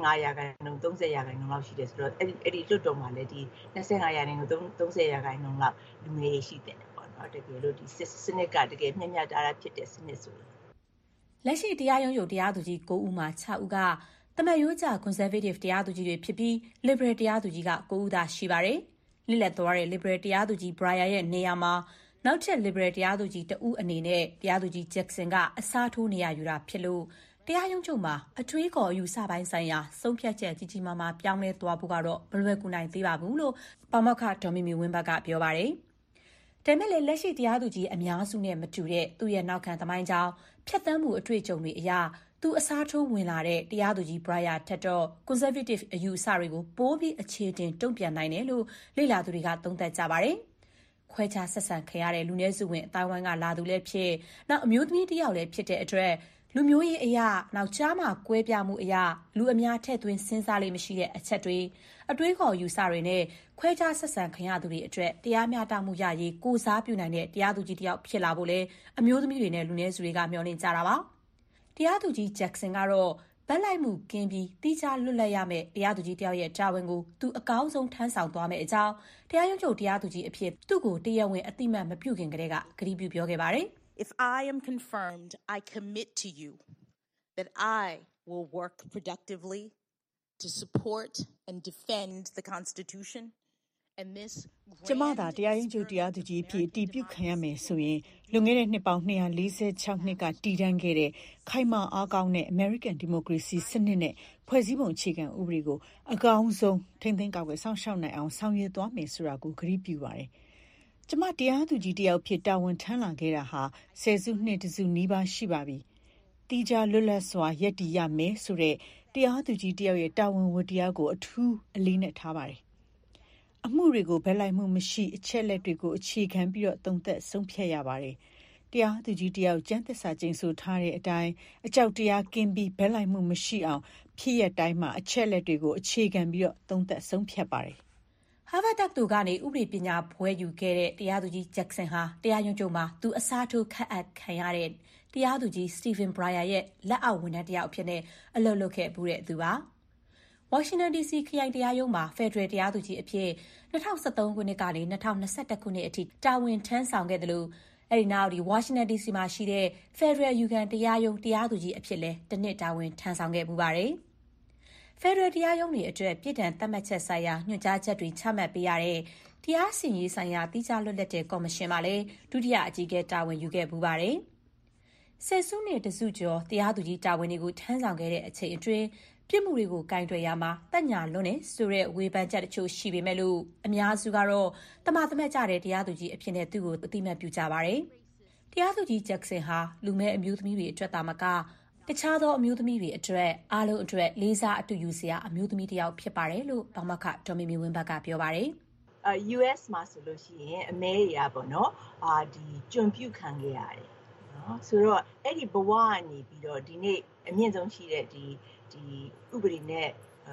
25% 30% လောက်ရှိတယ်ဆိုတော့အဲ့ဒီလွတ်တော်မှာလည်းဒီ25% 30% လောက်လူမဲတွေရှိတယ်ပေါ့နော်တကယ်လို့ဒီစနစ်ကတကယ်မျှမျှတတဖြစ်တဲ့စနစ်ဆိုရင်
လက်ရှိတရားရုံးချုပ်တရားသူကြီး9ဦးမှာ6ဦးကတမန်ရိုးကျ conservative တရားသူကြီးတွေဖြစ်ပြီး liberal တရားသူကြီးက9ဦးသာရှိပါတယ်။လိလက်သွားတဲ့ liberal တရားသူကြီး Breyer ရဲ့နေရာမှာနောက်ထပ် liberal တရားသူကြီးတဦးအနေနဲ့တရားသူကြီး Jackson ကအစားထိုးနေရယူတာဖြစ်လို့တရားရုံးချုပ်မှာအထွေးခေါ်အယူဆပိုင်းဆိုင်ရာဆုံးဖြတ်ချက်ကြီးကြီးမားမားပြောင်းလဲသွားဖို့ကတော့မလွယ်ကူနိုင်သေးပါဘူးလို့ပါမောက္ခဒေါ်မီမီဝင်းဘတ်ကပြောပါတယ်။ဒါပေမဲ့လက်ရှိတရားသူကြီးအများစုနဲ့မတူတဲ့သူ့ရဲ့နောက်ခံသမိုင်းကြောင်းဖြတ်သန်းမှုအတွေ့အကြုံတွေအရသူအစားထိုးဝင်လာတဲ့တရားသူကြီး Breyer ထက်တော့ conservative အယူအဆတွေကိုပိုပြီးအခြေတင်တုံ့ပြန်နိုင်တယ်လို့လေ့လာသူတွေကသုံးသပ်ကြပါတယ်။ခွဲခြားဆက်ဆံခံရတဲ့လူနည်းစုဝင်အတိုင်းဝိုင်းကလာသူလည်းဖြစ်နောက်အမျိုးသမီးတစ်ယောက်လည်းဖြစ်တဲ့အတွက်လူမျိုးရေးအရာနောက်ကြားမှာကွဲပြားမှုအရာလူအများထည့်သွင်းစဉ်းစားလေးမရှိတဲ့အချက်တွေအတွေးခေါ်ယူဆတွေနဲ့ခွဲခြားဆက်ဆံခံရသူတွေအတွက်တရားမျှတမှုရရေးကိုစားပြုနိုင်တဲ့တရားသူကြီးတစ်ယောက်ဖြစ်လာဖို့လဲအမျိုးသမီးတွေနဲ့လူနည်းစုတွေကမျှော်လင့်ကြတာပါတရားသူကြီး Jackson ကတော့ဗတ်လိုက်မှုကင်းပြီးတိကျလွတ်လပ်ရမယ့်တရားသူကြီးတစ်ယောက်ရဲ့တာဝန်ကိုသူအကောင်းဆုံးထမ်းဆောင်သွားမယ့်အကြောင်းတရားရုံးချုပ်တရားသူကြီးအဖြစ်သူ့ကိုတရားဝင်အသိအမှတ်မပြုခင်ကတည်းကကတိပြုပြောခဲ့ပါတယ်
If I am confirmed, I commit to you that I will work productively to support and defend the Constitution and this
ကျမသာတရားရင်ကျုပ်တရားသူကြီးဖြစ်တည်ပြုခံရမယ်ဆိုရင်လွန်ခဲ့တဲ့နှစ်ပေါင်း246နှစ်ကတည်တံ့ခဲ့တဲ့ခိုင်မာအားကောင်းတဲ့ American Democracy စနစ်နဲ့ဖွဲ့စည်းပုံအခြေခံဥပဒေကိုအကောင်းဆုံးထိန်းသိမ်းကာကွယ်ဆောင်ရှောက်နိုင်အောင်ဆောင်ရွက်သွားမယ်ဆိုတာကိုကတိပြုပါတယ်။ကျမတရားသူကြီးတယောက်ဖြစ်တာဝန်ထမ်းလာခဲ့တာဟာဆယ်စုနှစ်တစုနီးပါးရှိပါပြီ။တီးခြားလွတ်လပ်စွာရည်တည်ရမယ်ဆိုတဲ့တရားသူကြီးတယောက်ရဲ့တာဝန်ဝတ္တရားကိုအထူးအလေးနဲ့ထားပါတယ်။အမှုတွေကိုဘက်လိုက်မှုမရှိအချက်လက်တွေကိုအခြေခံပြီးတော့သုံးသပ်ဆုံးဖြတ်ရပါတယ်။တရားသူကြီးတယောက်ကျမ်းသစ္စာကျိန်ဆိုထားတဲ့အတိုင်းအကြောက်တရားကင်းပြီးဘက်လိုက်မှုမရှိအောင်ဖြစ်ရတိုင်းမှာအချက်လက်တွေကိုအခြေခံပြီးတော့သုံးသပ်ဆုံးဖြတ်ပါတယ်
။ဟာဗတ်တက္ကသိုလ်ကနေဥပဒေပညာဘွဲ့ယူခဲ့တဲ့တရားသူကြီး Jackson ဟာတရားရုံးချုပ်မှာသူအစားထိုးခန့်အပ်ခံရတဲ့တရားသူကြီး Stephen Breyer ရဲ့လက်အောက်ဝန်ထမ်းတစ်ယောက်အဖြစ်နဲ့အလုပ်လုပ်ခဲ့မှုတဲ့သူပါ။ဝါရှင်တန် DC ခရိုင်တရားရုံးမှာဖက်ဒရယ်တရားသူကြီးအဖြစ်2013ခုနှစ်ကနေ2021ခုနှစ်အထိတာဝန်ထမ်းဆောင်ခဲ့တယ်လို့အဲဒီနောက်ဝါရှင်တန် DC မှာရှိတဲ့ဖက်ဒရယ်ယူခံတရားရုံးတရားသူကြီးအဖြစ်လဲတစ်နှစ်တာဝန်ထမ်းဆောင်ခဲ့မှုပါတယ်။ဖက်ဒရယ်တရားရုံးတွေအတွက်ပြည်ထံသတ်မှတ်ချက်ဆိုင်ရာညွှန်ကြားချက်တွေချမှတ်ပေးရတဲ့တရားစီရင်ရေးဆိုင်ရာတိကျလွတ်လပ်တဲ့ကော်မရှင်မှာလဲဒုတိယအကြီးအကဲတာဝန်ယူခဲ့မှုပါတယ်။ဆယ်စုနှစ်တစုကျော်တရားသူကြီးတာဝန်တွေကိုထမ်းဆောင်ခဲ့တဲ့အချိန်အတွင်းပြစ်မှုတွေကိုကင်တွယ်ရမှာတက်ညာလွန်းနေဆိုတဲ့ဝေဖန်ချက်တချို့ရှိပေမဲ့လို့အများစုကတော့တမသမက်ကြတဲ့တရားသူကြီးအဖြစ်နဲ့သူ့ကိုအသိမှတ်ပြုကြပါတယ်။တရားသူကြီး Jackson ဟာလူမဲအမျိုးသမီးတွေအတွက်သာမကတခြားသောအမျိုးသမီးတွေအတွက်အားလုံးအတွက်လေးစားအတူယူစရာအမျိုးသမီးတစ်ယောက်ဖြစ်ပါတယ်လို့ပါမောက္ခဒေါ်မီမီဝင်းဘတ်ကပြောပါတယ်
။ US မှာဆိုလို့ရှိရင်အမဲတွေကပေါ့နော်ဒီကျွန်ပြုခံခဲ့ရတယ်နော်ဆိုတော့အဲ့ဒီဘဝကနေပြီးတော့ဒီနေ့အမြင့်ဆုံးရှိတဲ့ဒီဥပဒေနဲ့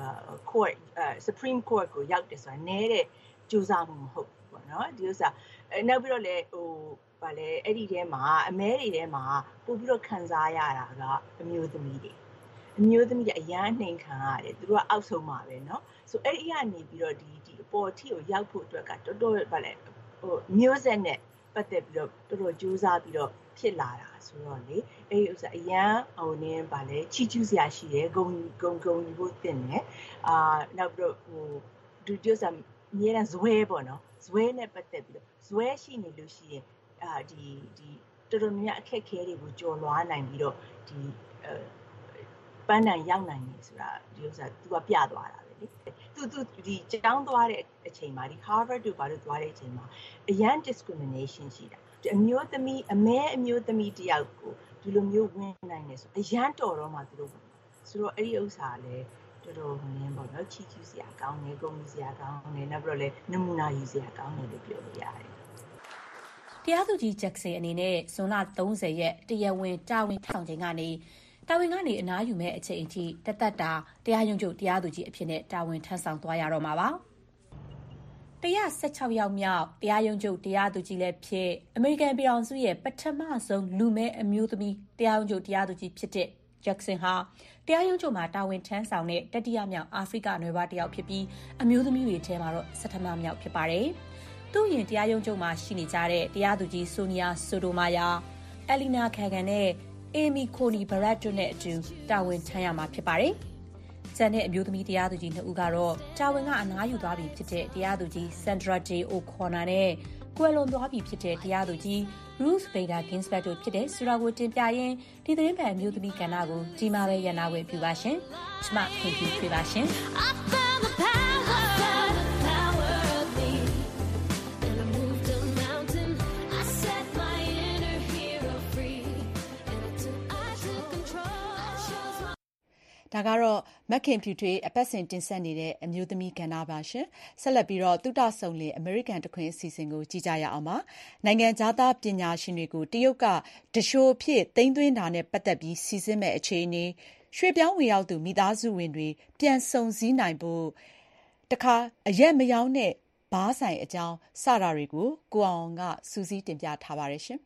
court Supreme Court ကိုရောက်တယ်ဆိုတာနည်းတဲ့ကြိုးစားမှုမဟုတ်ဘူးပေါ့နော်ဒီဥစ္စာနောက်ပြီးတော့လေဗာလဲအဲ့ဒီထဲမှာအမဲတွေထဲမှာပို့ပြီးတော့ခံစားရတာကအမျိုးသမီးတွေအရန်နှိမ်ခံရတယ်သူတို့ကအောက်ဆုံးမှာပဲเนาะဆိုအဲ့ဒီကနေပြီးတော့ဒီအပေါ်ထီကိုရောက်ဖို့အတွက်ကတော်တော်ဗာလဲမျိုးဆက်နဲ့ပတ်သက်ပြီးတော့တော်တော်ကြိုးစားပြီးတော့ဖြစ်လာတာဆိုတော့လေအဲ့ဒီဥစ္စာအရန်နင်းဗာလဲချီကျူးစရာရှိတယ်ဂုံယူဖို့တင်တယ်နောက်ပြီးတော့ဒုတိယဆာအများနဲ့ဇွဲပေါ့နော်ဇွဲနဲ့ပတ်သက်ပြီးတော့ဇွဲရှိနေလို့ရှိရင်ဒီတော်တော်များအခက်ခဲတွေကိုကြော်လွှားနိုင်ပြီးတော့ဒီပန်းနိုင်ရောက်နိုင်နေဆိုတာဒီဥစ္စာ तू ကပြသွားတာပဲလေ तू ဒီကျောင်းသွားတဲ့အချိန်မှာဒီ Harvard တို့ဘာလို့သွားတဲ့အချိန်မှာအရန် discrimination ရှိတာအမျိုးသမီးအမျိုးသမီးတယောက်ကိုဒီလိုမျိုးဝင်နိုင်နေဆိုအရန်တော်တော့မှသူတို့ဆိုတော့အဲ့ဒီဥစ္စာလည်းတော်တော်နည်းပေါ့နော်ချီကျူးစရာကောင်းတယ်ဂုဏ်ယူစရာကောင်းတယ်နောက်ပြီးတော့လည်းနမူနာယူစရာကောင်းတယ်လို့ပြောလို့ရတယ်
တရားသူကြီးဂျက်ဆင်အနေနဲ့ဇွန်လ30ရက်တရားဝင်တာဝန်ထမ်းချိန်ကနေအနားယူမဲ့အချိန်အထိတသက်တာတရားရုံးချုပ်တရားသူကြီးအဖြစ်နဲ့တာဝန်ထမ်းဆောင်သွားရတော့မှာပါ116 ယောက်မြောက်တရားရုံးချုပ်တရားသူကြီးလည်းဖြစ်အမေရိကန်ပြည်ထောင်စုရဲ့ပထမဆုံးလူမဲအမျိုးသမီးတရားရုံးချုပ်တရားသူကြီးဖြစ်တဲ့ဂျက်ဆင်ဟာတရားရုံးချုပ်မှာတာဝန်ထမ်းဆောင်တဲ့တတိယမြောက်အာဖရိကနွယ်ဖွားတစ်ယောက်ဖြစ်ပြီးအမျိုးသမီးတွေထဲမှာတော့ဆဌမမြောက်ဖြစ်ပါတယ်။သူ့ရင်တရားရုံးချုပ်မှာရှိနေကြတဲ့တရားသူကြီးဆိုနီယာဆိုတိုမာယာ၊အယ်လီနာခန်ကန်နဲ့အေမီကိုနီဘရက်တို့နဲ့အတူတာဝန်ထမ်းရမှာဖြစ်ပါတယ်။ကျန်တဲ့အမျိုးသမီးတရားသူကြီး2ဦးကတော့တာဝန်ကအနားယူသွားပြီဖြစ်တဲ့တရားသူကြီးဆန်ဒရာဒေအိုခေါ်နာနဲ့ကွယ်လွန်သွားပြီဖြစ်တဲ့တရားသူကြီးRuth Bader Ginsburg တို့ဖြစ်တဲ့ဆိုတာကိုတင်ပြရင်းဒီသတင်းပတ်အမျိုးသမီးကဏ္ဍကိုဒီမှာပဲရနာဝယ်ပြပါရှင်။ကျမခင်ဖြူထွေးပါရှင်။ဒါကတော့မက်ခင်ဖြူထွေးအပတ်စဉ်တင်ဆက်နေတဲ့အမျိုးသမီးကဏ္ဍပါရှင်ဆက်လက်ပြီးတော့သုတဆုံလင်အမေရိကန်တခွင်အစီအစဉ်ကိုကြည့်ကြရအောင်ပါနိုင်ငံခြားသားပညာရှင်တွေကိုတရုတ်ကဒရှိုးအဖြစ်သိမ်းသွင်းတာနဲ့ပတ်သက်ပြီးစီစဉ်မဲ့အခြေအနေရွှေပြောင်းဝင်ရောက်သူမိသားစုဝင်တွေပြန်စုံစည်းနိုင်ဖို့တခါအရက်မယောင်းတဲ့ဘားဆိုင်အကြောင်းစတာတွေကိုကိုအောင်ကစူးစီးတင်ပြထားပါတယ်ရှင်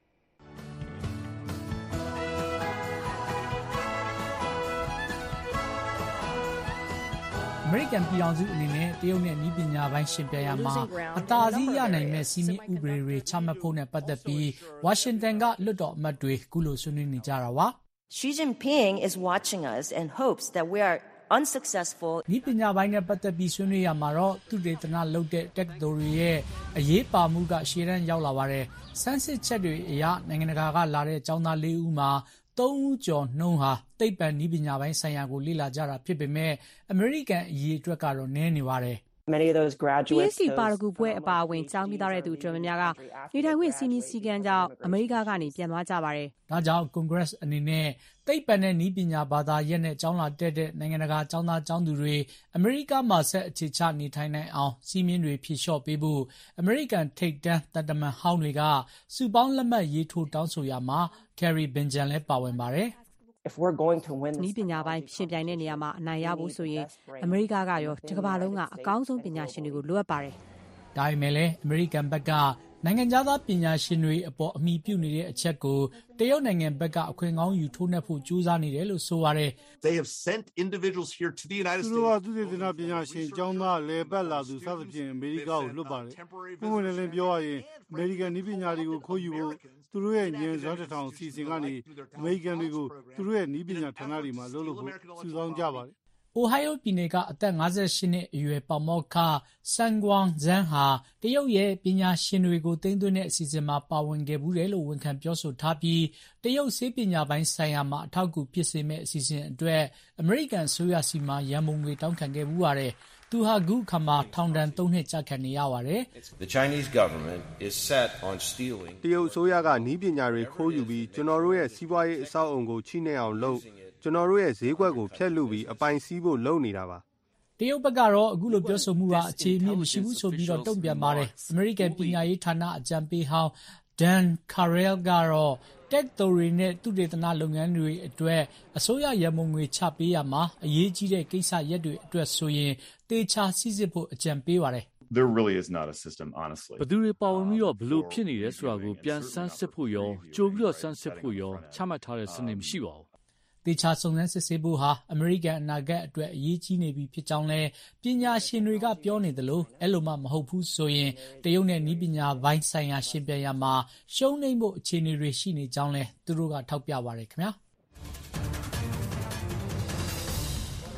အမေရိကန်ပြည်ထောင်စုအနေနဲ့တရုတ်နဲ့နည်းပညာပိုင်းရှင်ပြိုင်ရမှာအသာစီးရနိုင်မဲ့စီမင်းဥပဒေတွေချမှတ်ဖို့နဲ့ပတ်သက်ပြီးဝါရှင်တန်ကလွှတ်တော်အမတ်တွေခုလိုဆွေးနွေးနေကြတာပါ
Xi Jinping is watching us and hopes that we are unsuccessful
နည်းပညာပိုင်းနဲ့ပတ်သက်ပြီးဆွေးနွေးရမှာတော့သူတေသနလုပ်တဲ့တက္ကသိုလ်တွေရဲ့အရေးပါမှုကရှေ့တန်းရောက်လာပါတယ်စမ်းစစ်ချက်တွေအရနိုင်ငံတကာကလာတဲ့ကျောင်းသား4ဦးမှာ3ဦးကျော်နှုန်းဟာသိပ္ပံနည်းပညာပိုင်းဆိုင်ရာကိုလေ့လာကြတာဖြစ်ပေမဲ့အမေရိကန်အရေးအတွက်ကတော့နည်းနေပါတယ်
Many of those graduates
PhD ပါရဂူဘွဲ့အပါအဝင်ကျောင်းပြီးသားတဲ့သူအတော်များများကနေထိုင်ခွင့်စီမင်းစည်းကမ်းကြောင့်အမေရိကကနေပြန်သွားကြပါတယ်
။ဒါကြောင့် Congress အနေနဲ့သိပ္ပံနဲ့နည်းပညာဘာသာရပ်နဲ့ကျောင်းလာတက်တဲ့နိုင်ငံတကာကျောင်းသားကျောင်းသူတွေအမေရိကမှာဆက်အခြေချနေထိုင်နိုင်အောင်စီမင်းတွေဖြေလျှော့ပေးဖို့အမေရိကန်ထိပ်တန်းတမန်ဟောင်းတွေကစုပေါင်းလက်မှတ်ရေးထိုးတောင်းဆိုရမှာ Carrie Benjamin လည်းပါဝင်ပါတယ်။
If we're going to win
နည်းပညာပိုင်းရှင်ပြိုင်တဲ့နေရာမှာအနိုင်ရဖို့ဆိုရင်အမေရိကကရောတစ်ကမ္ဘာလုံးကအကောင်းဆုံးပညာရှင်တွေကိုလိုအပ်ပါတယ်
။ဒါပေမဲ့လည်းအမေရိကန်ဘက်ကနိုင်ငံခြားသားပညာရှင်တွေအပေါ်အမိပြုနေတဲ့အချက်ကိုတရုတ်နိုင်ငံဘက်ကအခွင့်ကောင်းယူထိုးနှက်ဖို့ကြိုးစားနေတယ်လို့ဆိုရတယ်။
They have sent individuals here to the United States.
သူတို့ကသူတေသနပညာရှင်ကျောင်းသားလေပတ်လာသူစသဖြင့်အမေရိကကိုလွတ်ပါတယ်။ဘုံဝင်လည်းပြောရရင်အမေရိကန်နည်းပညာတွေကိုခိုးယူဖို့သူတို့ရဲ့ညင်စွမ်းတစ်ထောင်စီစဉ်ကနေအမေရိကန်တွေကိုသူတို့ရဲ့နည်းပညာဌာနတွေမှာလုပ်လို့ဖို့စုဆောင်းကြပါတယ်
။ Ohio ပြည်နယ်ကအသက်58နှစ်အရွယ်ပေါမောက္ခဆန်ဂွမ်ဇန်ဟာတရုတ်ရဲ့ပညာရှင်တွေကိုသိမ်းသွင်းတဲ့အစီအစဉ်မှာပါဝင်ခဲ့ဘူးတယ်လို့ဝန်ခံပြောဆိုထားပြီးတရုတ်ဆေးပညာပိုင်းဆိုင်ရာမှာအထောက်အကူဖြစ်စေမဲ့အစီအစဉ်အတွက်အမေရိကန်ဆိုရစီမှာရန်ပုံငွေတောင်းခံခဲ့ဘူးပါတယ်။သူဟာခုခါမှာထောင်ဒဏ်3နှစ်ကြာခံနေရပါတယ်။
The Chinese government is set on stealing
တရုတ်ဆိုရကနည်းပညာတွေခိုးယူပြီးကျွန်တော်တို့ရဲ့စီးပွားရေးအဆောက်အအုံကိုချိနှိမ့်အောင်လုပ်ကျွန်တော်တို့ရဲ့ဈေးကွက်ကိုဖျက်လူပြီးအပိုင်စီးဖို့လုပ်နေတာပါ
တရုတ်ဘက်ကတော့အခုလိုပြောဆိုမှုဟာအခြေအမြစ်မရှိဘူးဆိုပြီးတော့တုံ့ပြန်ပါတယ်အမေရိကန်ပညာရေးဌာနအကြံပေးဟောင်း Dan Carell ကတော့တက်သိုရီနဲ့သူတေသနလုပ်ငန်းတွေအတွက်အစိုးရရန်ပုံငွေချပေးရမှာအရေးကြီးတဲ့ကိစ္စရပ်တွေအတွက်ဆိုရင်တေချာစစ်စစ်ဖို့အကြံပေးပါတယ်
There really is not a system honestly
ဘယ်သူတွေပါဝင်ပြီးတော့ဘလို့ဖြစ်နေတယ်ဆိုတာကိုပြန်ဆန်းစစ်ဖို့ရောကြိုပြီးတော့ဆန်းစစ်ဖို့ရောချမှတ်ထားတဲ့စနစ်မရှိပါဘူး
တေချာစုံစမ်းစစ်ဆေးဖို့ဟာအမေရိကန်အနာဂတ်အတွက်အရေးကြီးနေပြီဖြစ်ကြောင်းလဲပညာရှင်တွေကပြောနေတယ်လို့အဲ့လိုမှမဟုတ်ဘူးဆိုရင်တရုတ်နဲ့နည်းပညာပိုင်းဆိုင်ရာရှင်ပြန်ရမှာရှုံးနိမ့်ဖို့အခြေအနေတွေရှိနေကြောင်းလဲသူတို့ကထောက်ပြပါတယ်ခင်ဗျာ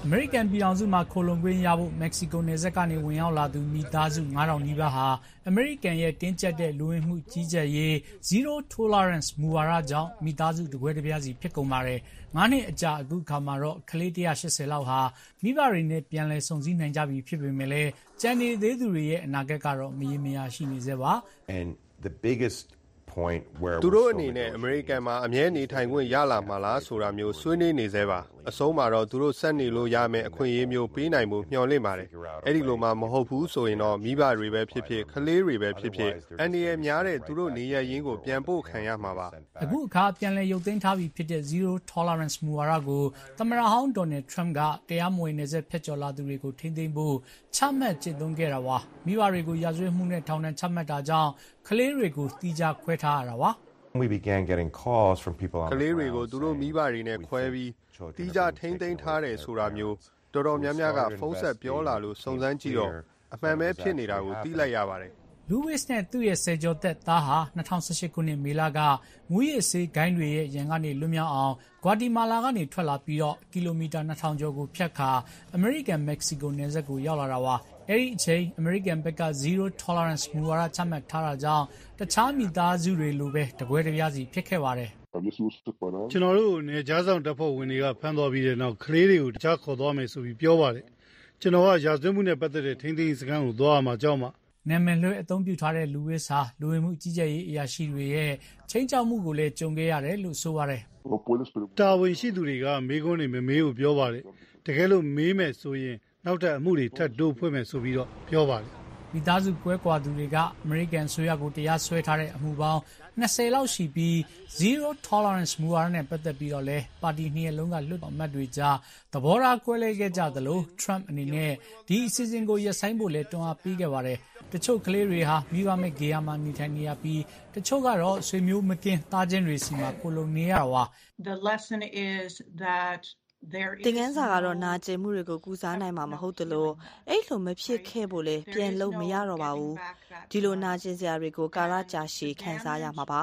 အမေရိကန်ပြည်ထောင်စုမှာခိုလှုံခွင့်ရဖို့မက္ကဆီကိုနယ်စပ်ကနေဝင်ရောက်လာသူမိသားစု 9,000 နီးပါးဟာအမေရိကန်ရဲ့တင်းကျပ်တဲ့လူဝင်မှုကြီးကြပ်ရေး Zero Tolerance မူဝါဒကြောင့်မိသားစုတကွဲတပြားစီဖြစ်ကုန်ပါတယ်။9 နှစ်အကြာအခုအခါမှာတော့ကလေး 180 လောက်ဟာမိဘတွေနဲ့ပြန်လည်ဆုံစည်းနိုင်ကြပြီဖြစ်ပေမဲ့လည်းကျန်နေသေးသူတွေရဲ့အနာဂတ်ကတော့မရေမရာရှိနေသေးပါ။
And the biggest point where
သူတို့အနေနဲ့အမေရိကန်မှာအမြဲနေထိုင်ခွင့်ရလာမှာလားဆိုတာမျိုးဆွေးနွေးနေသေးပါအဆုံးမှာတော့သူတို့ဆက်နေလို့ရမယ်အခွင့်အရေးမျိုးပေးနိုင်ဖို့မျှော်လင့်ပါတယ်အဲ့ဒီလိုမှမဟုတ်ဘူးဆိုရင်တော့မိဘတွေပဲဖြစ်ဖြစ်ကလေးတွေပဲဖြစ်ဖြစ်အန္တရာယ်များတဲ့သူတို့နေရရင်းကိုပြန်ပို့ခံရမှာပါ
အခုအခါပြန်လည်ရုပ်သိမ်းထားပြီးဖြစ်တဲ့ Zero Tolerance မူဝါဒကိုသမ္မတဟောင်းဒေါ်နယ်ထရမ့်ကတရားမဝင်နယ်စပ်ဖြတ်ကျော်လာသူတွေကိုထိန်းသိမ်းဖို့ချမှတ်ကျင့်သုံးခဲ့တာပါမိဘတွေကိုရာဇဝတ်မှုနဲ့ထောင်ဒဏ်ချမှတ်တာကြောင့်ကလေးတွေကိုတီးခြားခွဲထားရတာပါ
We began getting calls from people on
ကလေးတွေကိုသူတို့မိဘတွေနဲ့ခွဲပြီးတီးခြားထိန်းသိမ်းထားတယ်ဆိုတာမျိုးတော်တော်များများကဖုန်းဆက်ပြောလာလို့စုံစမ်းကြည့်တော့အမှန်ပဲဖြစ်နေတာကိုသိလိုက်ရပါတယ်
လူဝစ်နဲ့သူ့ရဲ့ဆယ်ကျော်သက်သားဟာ2018ခုနှစ်မေလကမူရစ်ဆေးဂိုင်းတွေရဲ့ရန်ကနေလွတ်မြောက်အောင်ဂွာတီမာလာကနေထွက်လာပြီးတော့ကီလိုမီတာ 2000 ကျော်ကိုဖြတ်ခါအမေရိကန်မက္ကဆီကိုနယ်စပ်ကိုရောက်လာတာပါအဲ့ဒီအချိန်အမေရိကန်ဘက်က Zero Tolerance မူဝါဒချမှတ်ထားတာကြောင့်တခြားမိသားစုတွေလိုပဲတကွဲတပြားစီဖြစ်ခဲ့ပါတယ်
ကျွန်တော်တို့နေကြားဆောင်တပ်ဖွဲ့ဝင်တွေကဖမ်းသွားပြီးတဲ့နောက်ကလေးတွေကိုတခြားခေါ်သွားမယ်ဆိုပြီးပြောပါတယ်ကျွန်တော်ကရာဇဝတ်မှုနဲ့ပတ်သက်တဲ့ထိန်းသိမ်းစခန်းကိုသွားရမှာကြောက်မှာ
နာမည်လွှဲအသုံးပြုထားတဲ့လူဝစ်စာလူဝင်မှုကြီးကြပ်ရေးအရာရှိတွေရဲ့ချင်းချောက်မှုကိုလည်းကြုံခဲ့ရတယ်လို့ဆိုပါတယ်
တာဝန်ရှိသူတွေကမေးခွန်းတွေမမေးဘူးပြောပါတယ်တကယ်လို့မေးမယ်ဆိုရင်နောက်ထပ်အမှုတွေထပ်တိုးဖွင့်မယ်ဆိုပြီးတော့ပြောပါတယ်
မိသားစုကွဲကွာသူတွေကအမေရိကန်ဆိုရကိုတရားစွဲထားတဲ့အမှုပေါင်း20လောက်ရှိပြီး Zero Tolerance မူဝါဒနဲ့ပတ်သက်ပြီးတော့လဲပါတီနှစ်ရပ်လုံးကလွှတ်တော်အမတ်တွေကြားသဘောထားကွဲလွဲခဲ့ကြသလို Trump အနေနဲ့ဒီအစီအစဉ်ကိုရပ်ဆိုင်းဖို့လဲတွန်းအားပေးခဲ့ပါတယ်တချို့ကလေးတွေဟာမိဘမဲ့ဂေယာမှာနေထိုင်နေရပြီးတချို့ကတော့ဆွေမျိုးမကင်းသားချင်းတွေစီမှာကိုလုံနေရတာပါ
The lesson is that
သင်ခန်းစာကတော့နာကျင်မှုတွေကိုကုစားနိုင်မှာမဟုတ်သလိုအဲ့လိုမဖြစ်ခဲ့ဖို့လေပြန်လို့မရတော့ပါဘူးဒီလိုနာကျင်စရာတွေကိုကာလကြာရှည်ခံစားရမှာပါ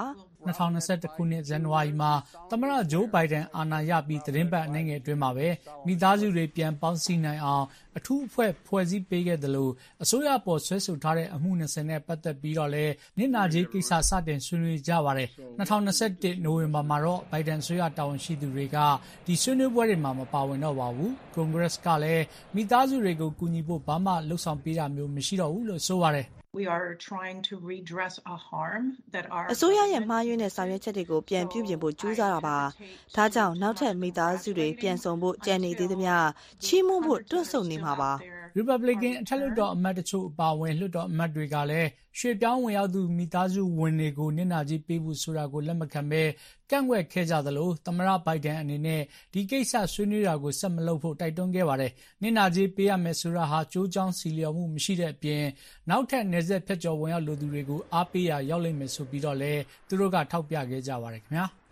2021ခုနှစ်ဇန်နဝါရီမှာသမ္မတဂျိုးဘိုင်ဒန်အာဏာရပြီးသတင်းပတ်အနည်းငယ်အတွင်းမှာပဲမိသားစုတွေပြန်ပေါင်းစည်းနိုင်အောင်အထူးအဖွဲ့ဖွဲ့စည်းပေးခဲ့တယ်လို့အစိုးရပေါ်ဆွဲဆိုထားတဲ့အမှု20နဲ့ပတ်သက်ပြီးတော့လည်းနစ်နာကြေးကိစ္စစတင်ဆွေးနွေးကြပါတယ်2021နိုဝင်ဘာမှာတော့ဘိုင်ဒန်အစိုးရတာဝန်ရှိသူတွေကဒီဆွေးနွေးပွဲတွေမှာမပါဝင်တော့ပါဘူးကွန်ဂရက်ကလည်းမိသားစုတွေကိုကူညီဖို့ဘာမှလှုပ်ဆောင်ပေးတာမျိုးမရှိတော့ဘူးလို့ဆိုပါတယ်
We are trying to redress a harm that our
အစိုးရရဲ့မှားယွင်းတဲ့ဆောင်ရွက်ချက်တွေကိုပြန်ပြုပြင်ဖို့ကြိုးစားတာပါ။ဒါကြောင့်နောက်ထပ်မိသားစုတွေပြန်ဆောင်ဖို့ကြံနေသေးသမျှချီးမွမ်းဖို့တွန့်ဆုတ်နေမှာပါ။
Republican အထက်လွှတ်တော်အမတ်တချို့အပါအဝင်လွှတ်တော်အမတ်တွေကလည်းရွှေပြောင်းဝင်ရောက်သူမိသားစုဝင်တွေကိုနစ်နာကြေးပေးဖို့ဆိုတာကိုလက်မခံဘဲကန့်ကွက်ခဲ့ကြသလိုသမ္မတဘိုင်ဒန်အနေနဲ့ဒီကိစ္စဆွေးနွေးတာကိုဆက်မလုပ်ဖို့တိုက်တွန်းခဲ့ပါတယ်။နစ်နာကြေးပေးရမယ်ဆိုတာဟာကြိုးကြောင်းစီလျော်မှုမရှိတဲ့အပြင်နောက်ထပ်နယ်စပ်ဖြတ်ကျော်ဝင်ရောက်လူသူတွေကိုအားပေးရရောက်လိမ့်မယ်ဆိုပြီးတော့လည်းသူတို့ကထောက်ပြခဲ့ကြပါတယ်ခင်ဗျာ။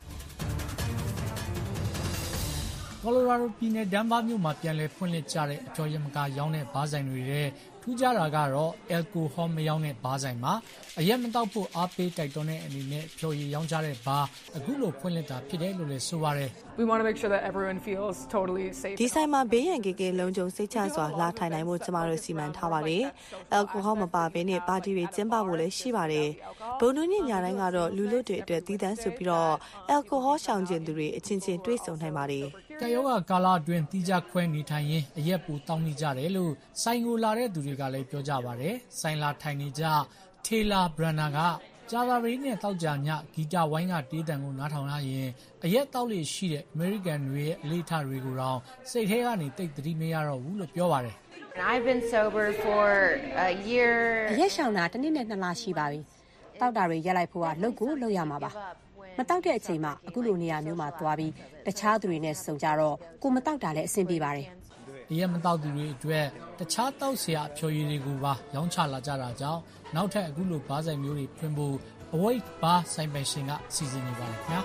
ကော်လိုရာဒိုပြည်နယ်ဒန်ဗာမြို့မှာပြန်လည်ဖွင့်လှစ်ကြတဲ့အကျော်ရမကရောင်းတဲ့ဘားဆိုင်တွေထဲထူးခြားတာကတော့အယ်ကိုဟောမရောင်းတဲ့ဘားဆိုင်မှာအရက်မတောက်ဖို့အားပေးတိုက်တွန်းတဲ့အနေနဲ့ဖြော်ရည်ရောင်းကြတဲ့ဘားအခုလိုဖွင့်လှစ်တာဖြစ်တယ်လို့လည်းဆိုပါတယ်
We want to make sure that everyone feels totally safe.
ဒီဆိုင်မှာဘေးရန်ကင်းလုံခြုံစိတ်ချစွာလာထိုင်နိုင်ဖို့ကျမတို့စီမံထားပါတယ်။အယ်ကိုဟောမပါဘဲနဲ့ပါတီတွေကျင်းပဖို့လည်းရှိပါတယ်။ဘုံနူးညညတိုင်းကတော့လူလွတ်တွေအတွက်တည်တန်းဆိုပြီးတော့အယ်ကိုဟောရှောင်ကျင်သူတွေအချင်းချင်းတွေ့ဆုံနိုင်ပါတယ်
။တယောက်ကကာလာအတွင်းတီးကြခွဲနေထိုင်ရင်းအရက်ပူတောင်းနေကြတယ်လို့ဆိုင်ကိုလာတဲ့သူတွေကလည်းပြောကြပါတယ်။ဆိုင်လာထိုင်နေကြထေလာဘရန်နာကဂျာဗာရီနဲ့တောက်ကြညဂီတာဝိုင်းကတေးတံကိုနားထောင်ရရင်အရက်တောက်လေရှိတဲ့အမေရိကန်တွေရဲ့အလေးထားတွေကိုတော့စိတ်ထဲကနေတိတ်သတိမရတော့ဘူးလို့ပြောပါတယ်
I've been sober for a year
အရက်ရှောင်တာတစ်နှစ်နဲ့2လရှိပါပြီတောက်တာတွေရက်လိုက်ဖို့ကလုပ်ကိုလုပ်ရမှာပါမတောက်တဲ့အချိန်မှာအခုလိုနေရာမျိုးမှာသွားပြီးတခြားသူတွေနဲ့စုံကြတော့ကိုမတောက်တာလည်းအဆင်ပြေပါတယ်
အရက်မတောက်သူတွေအတွက်တခြားတောက်เสียအဖြော်ရည်တွေကိုပါရောင်းချလာကြတာကြောင့်နောက်ထပ်အခုလိုဘားဆိုင်မျိုးတွေဖွင့်ဖို့ Awake Bar ဆိုင်ပိုင်ရှင်ကစီစဉ်နေပါတယ်ခင်ဗျာ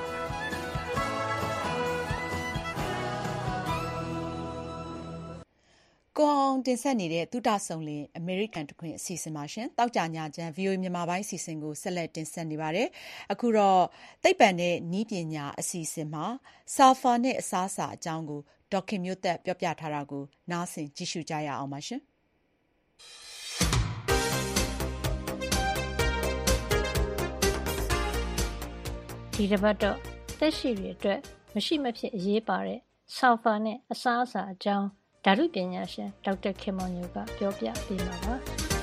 ကိုအောင်တင်ဆက်နေတဲ့သုတဆုံလင်အမေရိကန်တခွင်အစီအစဉ်ပါရှင်။တောက်ကြညာချမ်း VOA မြန်မာပိုင်းအစီအစဉ်ကိုဆက်လက်တင်ဆက်နေပါတယ်။အခုတော့သိပ္ပံနဲ့နည်းပညာအစီအစဉ်မှာဆာဖာနဲ့အစားအစာအကြောင်းကိုဒေါက်ခင်မျိုးသက်ပြောပြထားတာကိုနားဆင်ကြည့်ရှုကြရအောင်ပါရှင်။
ဒီတစ်ပတ်တော့သက်ရှိတွေအတွက်မရှိမဖြစ်အရေးပါတဲ့ဆာဖာနဲ့အစားအစာအကြောင်းဓာတုပညာရှင်ဒေါက်တာခင်မောင်ညိုကပြောပြပေးမှာပါ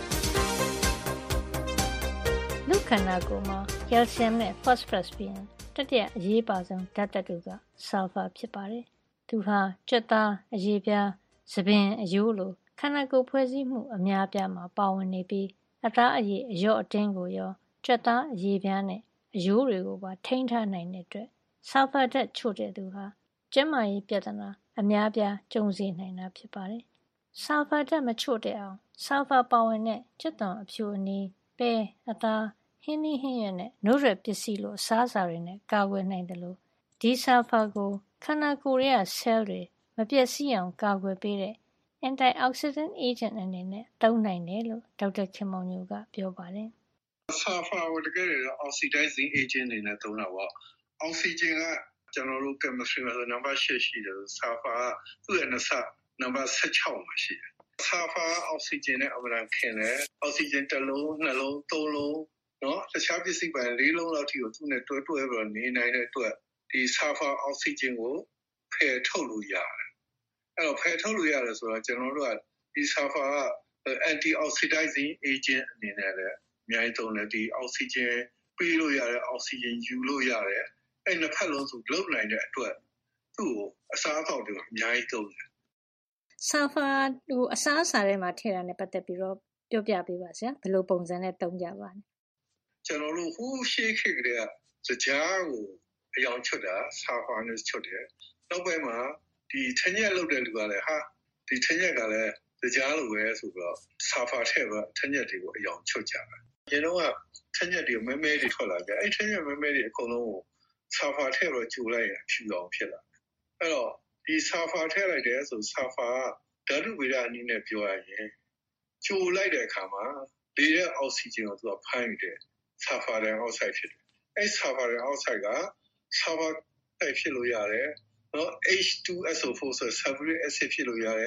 ။လူခန္ဓာကိုယ်မှာကယ်လ်ဆီယမ်နဲ့ဖော့စဖရပ်စ်ပြီးရင်တတိယအရေးပါဆုံးဓာတ်သတ္တုကဆာဖာဖြစ်ပါတယ်။သူဟာကြွက်သားအရေပြားသပင်အယိုးလိုခန္ဓာကိုယ်ဖွဲ့စည်းမှုအများပြားမှာပါဝင်နေပြီးအသားအရည်အလျော့အတင်းကိုရောကြွက်သားအရေပြားနဲ့အယိုးတွေကိုပါထိန်းထားနိုင်တဲ့အတွက်ဆာဖာဓာတ်ချို့တဲ့သူဟာကျန်းမာရေးပြဿနာအများပြားကြုံစေနိုင်တာဖြစ်ပါတယ်။ဆာဖာဓာတ်မချို့တဲ့အောင်ဆာဖာပါဝင်တဲ့ကြက်သွန်အဖြူအနီးပဲအသားဟင်းသီးဟင်းရွက်နဲ့နို့ရွက်ပစ္စည်းလိုအစားအစာတွေနဲ့ကာကွယ်နိုင်တယ်လို့ဒီဆာဖာကိုခန္ဓာကိုယ်ရဲ့ဆဲလ်တွေမပျက်စီးအောင်ကာကွယ်ပေးတဲ့ antioxidant agent အနေနဲ့သုံးနိုင်တယ်လို့ဒေါက်တာခင်မောင်ညိုကပြောပါတယ်
။ဆာဖာကိုတကယ်တော့ oxidizing agent အနေနဲ့သုံးတာပေါ့။ oxygen ကကျွန်တော်တို့ chemistry မှာဆိုနံပါတ်8ရှိတယ်ဆာဖာကသူ့ရဲ့နှစ်ဆနံပါတ်16မှာရှိတယ်ဆာဖာအောက်ဆီဂျင်နဲ့အမှန်ခင်တယ်အောက်ဆီဂျင်တစ်လုံးနှစ်လုံးသုံးလုံးနော်တခြားပစ္စည်းပိုင်း၄လုံးလောက်ထိကိုသူ့နဲ့တွဲပြီးတော့နေနိုင်တဲ့အတွက်ဒီဆာဖာအောက်ဆီဂျင်ကိုဖယ်ထုတ်လို့ရတယ်အဲ့တော့ဖယ်ထုတ်လို့ရတယ်ဆိုတော့ကျွန်တော်တို့ကဒီဆာဖာက anti-oxidizing agent အနေနဲ့လည်းအများကြီးသုံးတယ်ဒီအောက်ဆီဂျင်ပေးလို့ရတယ်အောက်ဆီဂျင်ယူလို့ရတယ်အဲ့နှစ်ဖက်လုံးဆိုလုံနိုင်တဲ့အတွက်သူ့ကိုအစားအသောက်တွေအများကြီးသုံးတယ်
ဆာဖာကိုအစားအစာတွေမှာထည့်တာနဲ့ပတ်သက်ပြီးတော့ပြောပြပေးပါဆရာဘယ်လိုပုံစံနဲ့သုံးကြပါလဲ
ကျွန်တော်တို့ဟိုးရှေးခေတ်ကတည်းကစကြားကိုအယောင်ချွတ်တာဆာဖာနဲ့ချွတ်တယ်နောက်ပိုင်းမှာဒီထညက်လုပ်တဲ့လူကလည်းဟာဒီထညက်ကလည်းစကြားလိုပဲဆိုတော့ဆာဖာထည့်ပါထညက်တွေကိုအယောင်ချွတ်ကြတယ်ကျွန်တော်ကထညက်တွေမဲမဲတွေထွက်လာကြအဲ့ထညက်မဲမဲတွေအကုန်လုံးကိုဆာဖာထည့်တော့ကျူလိုက်ရင်ဖြူအောင်ဖြစ်လာအဲ့တော့ဒီဆာဖာထည့်လိုက်တယ်ဆိုဆာဖာဓာတုဗေဒအနည်းနဲ့ပြောရရင်ကျူလိုက်တဲ့အခါမှာလေရဲ့အောက်ဆီဂျင်ကိုသူကဖမ်းယူတယ်ဆာဖာဒိုင်အောက်ဆိုက်ဖြစ်တယ်အဲ့ဆာဖာဒိုင်အောက်ဆိုက်ကဆာဖာတိုက်ဖြစ်လို့ရတယ်နော် H2SO4 ဆိုတဲ့ sulfuric acid ဖြစ်လို့ရတယ်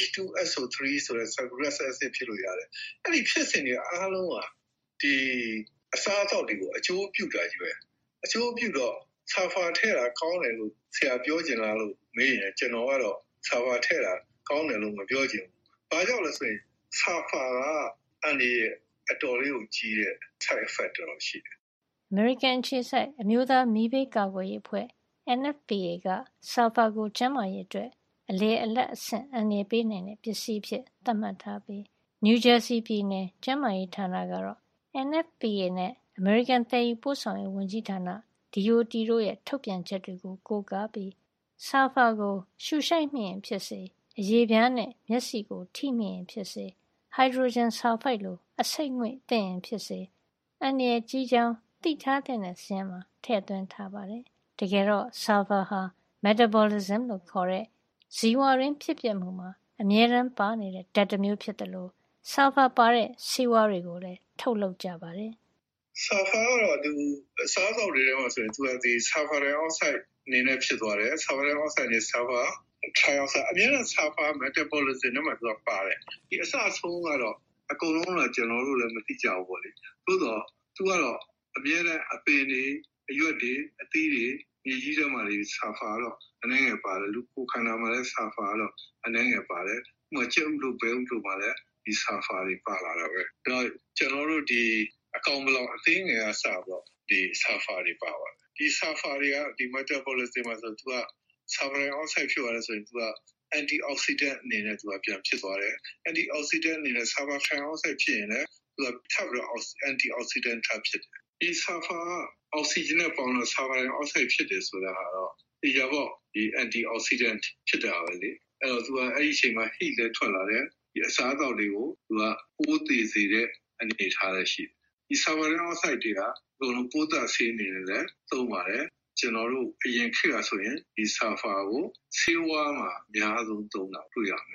H2SO3 ဆိုတဲ့ sulfuric acid ဖြစ်လို့ရတယ်အဲ့ဒီဖြစ်စဉ်တွေအားလုံးကဒီအစားအသောက်တွေကိုအကျိုးပြုတာကြီးပဲအကျိုးပြုတော့ဆာဖာထည့်တာကောင်းတယ်လို့ဆရာပြောချင်လားလို့မေးရင်ကျွန်တော်ကတော့ဆာဖာထည့်တာကောင်းတယ်လို့မပြောချင်ဘူး။ဘာကြောင့်လဲဆိုရင်ဆာဖာကအန်ဒီရဲ့အတော်လေးကိုကြီးတဲ့ side effect တော့ရှိတယ်
။ American ခြေဆိုင်အမျိုးသားမီးဘေးကာကွယ်ရေးအဖွဲ့ NFPA ကဆာဖာကိုကျန်းမာရေးအတွက်အလေအလတ်အဆင့်အန္တရာယ်ပေးနိုင်တဲ့ပစ္စည်းဖြစ်သတ်မှတ်ထားပြီး New Jersey ပြည်နယ်ကျန်းမာရေးဌာနကတော့ NFPA နဲ့ American သယ်ယူပို့ဆောင်ရေးဝန်ကြီးဌာနDOT တို့ရဲ့ထုတ်ပြန်ချက်တွေကိုကိုးကားပြီးဆာဖာကိုရှုရှိုက်မိရင်ဖြစ်စေအရေပြားနဲ့မျက်စိကိုထိမိရင်ဖြစ်စေဟိုက်ဒရိုဂျင်ဆာလ်ဖိုက်လိုအဆိပ်ငွေ့သင့်ရင်ဖြစ်စေအန္တရာယ်ကြီးကြောင်းသိထားတဲ့စာရင်းမှာထည့်သွင်းထားပါတယ်။တကယ်တော့ဆာဖာဟာ metabolism လို့ခေါ်တဲ့ဇီဝရင်းဖြစ်ပျက်မှုမှာအမြဲတမ်းပါနေတဲ့ဓာတ်တစ်မျိုးဖြစ်တယ်လို့ဆာဖာပါတဲ့ဆေးဝါးတွေကိုလည်းထုတ်လုပ်ကြပါတယ်
။ဆာဖာကတော့ဒီအစားအသောက်တွေထဲမှာဆိုရင်သူကဒီဆာဖာဒိုင်အောက်ဆိုက်အနေနဲ့ဖြစ်သွားတယ်။ဆာဖာဒိုင်အောက်ဆိုက်နဲ့ဆာဖာtrioxide အများနဲ့ဆာဖာ metabolism နဲ့မှသူကပါတယ်။ဒီအစအဆုံးကတော့အကုန်လုံးတော့ကျွန်တော်တို့လည်းမသိကြဘူးပေါ့လေ။သို့တော့သူကတော့အများနဲ့အပင်တွေအရွက်တွေအသီးတွေမြေကြီးထဲမှာတွေဆာဖာတော့အနည်းငယ်ပါတယ်လူကိုခန္ဓာမှာလည်းဆာဖာတော့အနည်းငယ်ပါတယ်။ဥပမာကျုပ်တို့ဘဲဥတို့မှာလည်းဒီဆာဖာတွေပါလာတာပဲ။ဒါကျွန်တော်တို့ဒီအကောင်ဘလောက်အသိငယ်ကစတော့ဒီဆာဖာတွေပါပါတယ်။ဒီဆာဖာတွေကဒီ metabolism မှာဆိုသူကဆာဖာအောက်ဆိုက်ဖြစ်သွားတယ်ဆိုရင်သူက antioxidant အနေနဲ့သူကပြန်ဖြစ်သွားတယ်။ antioxidant အနေနဲ့ဆာဖာအောက်ဆိုက်ဖြစ်ရင်လည်းသူကထပ်ပြီး antioxidant ထပ်ဖြစ်တယ်။ဒီဆာဖာအောက်ဆီဂျင်နဲ့ပေါင်းတော့ဆာဖာအောက်ဆိုက်ဖြစ်တယ်ဆိုတာကတော့ဒီကြပေါ့ဒီ antioxidant ဖြစ်တာပဲလေ။အဲ့တော့သူကအဲ့ဒီအချိန်မှာ heat လည်းထွက်လာတယ်။ဒီအစားအသောက်တွေကိုသူကပိုးသေးစေတဲ့အနေထားလည်းရှိတယ်။ဒီဆာဖာအောက်ဆိုက်တွေကဘယ်လိုပိုးသက်ဆေးနေလဲသုံးပါတယ်။ကျွန်တော်တို့အရင်ခေတ်ကဆိုရင်ဒီဆာဖာကိုဆေးဝါးမှာအများဆုံးသုံးတာတွေ့ရမယ်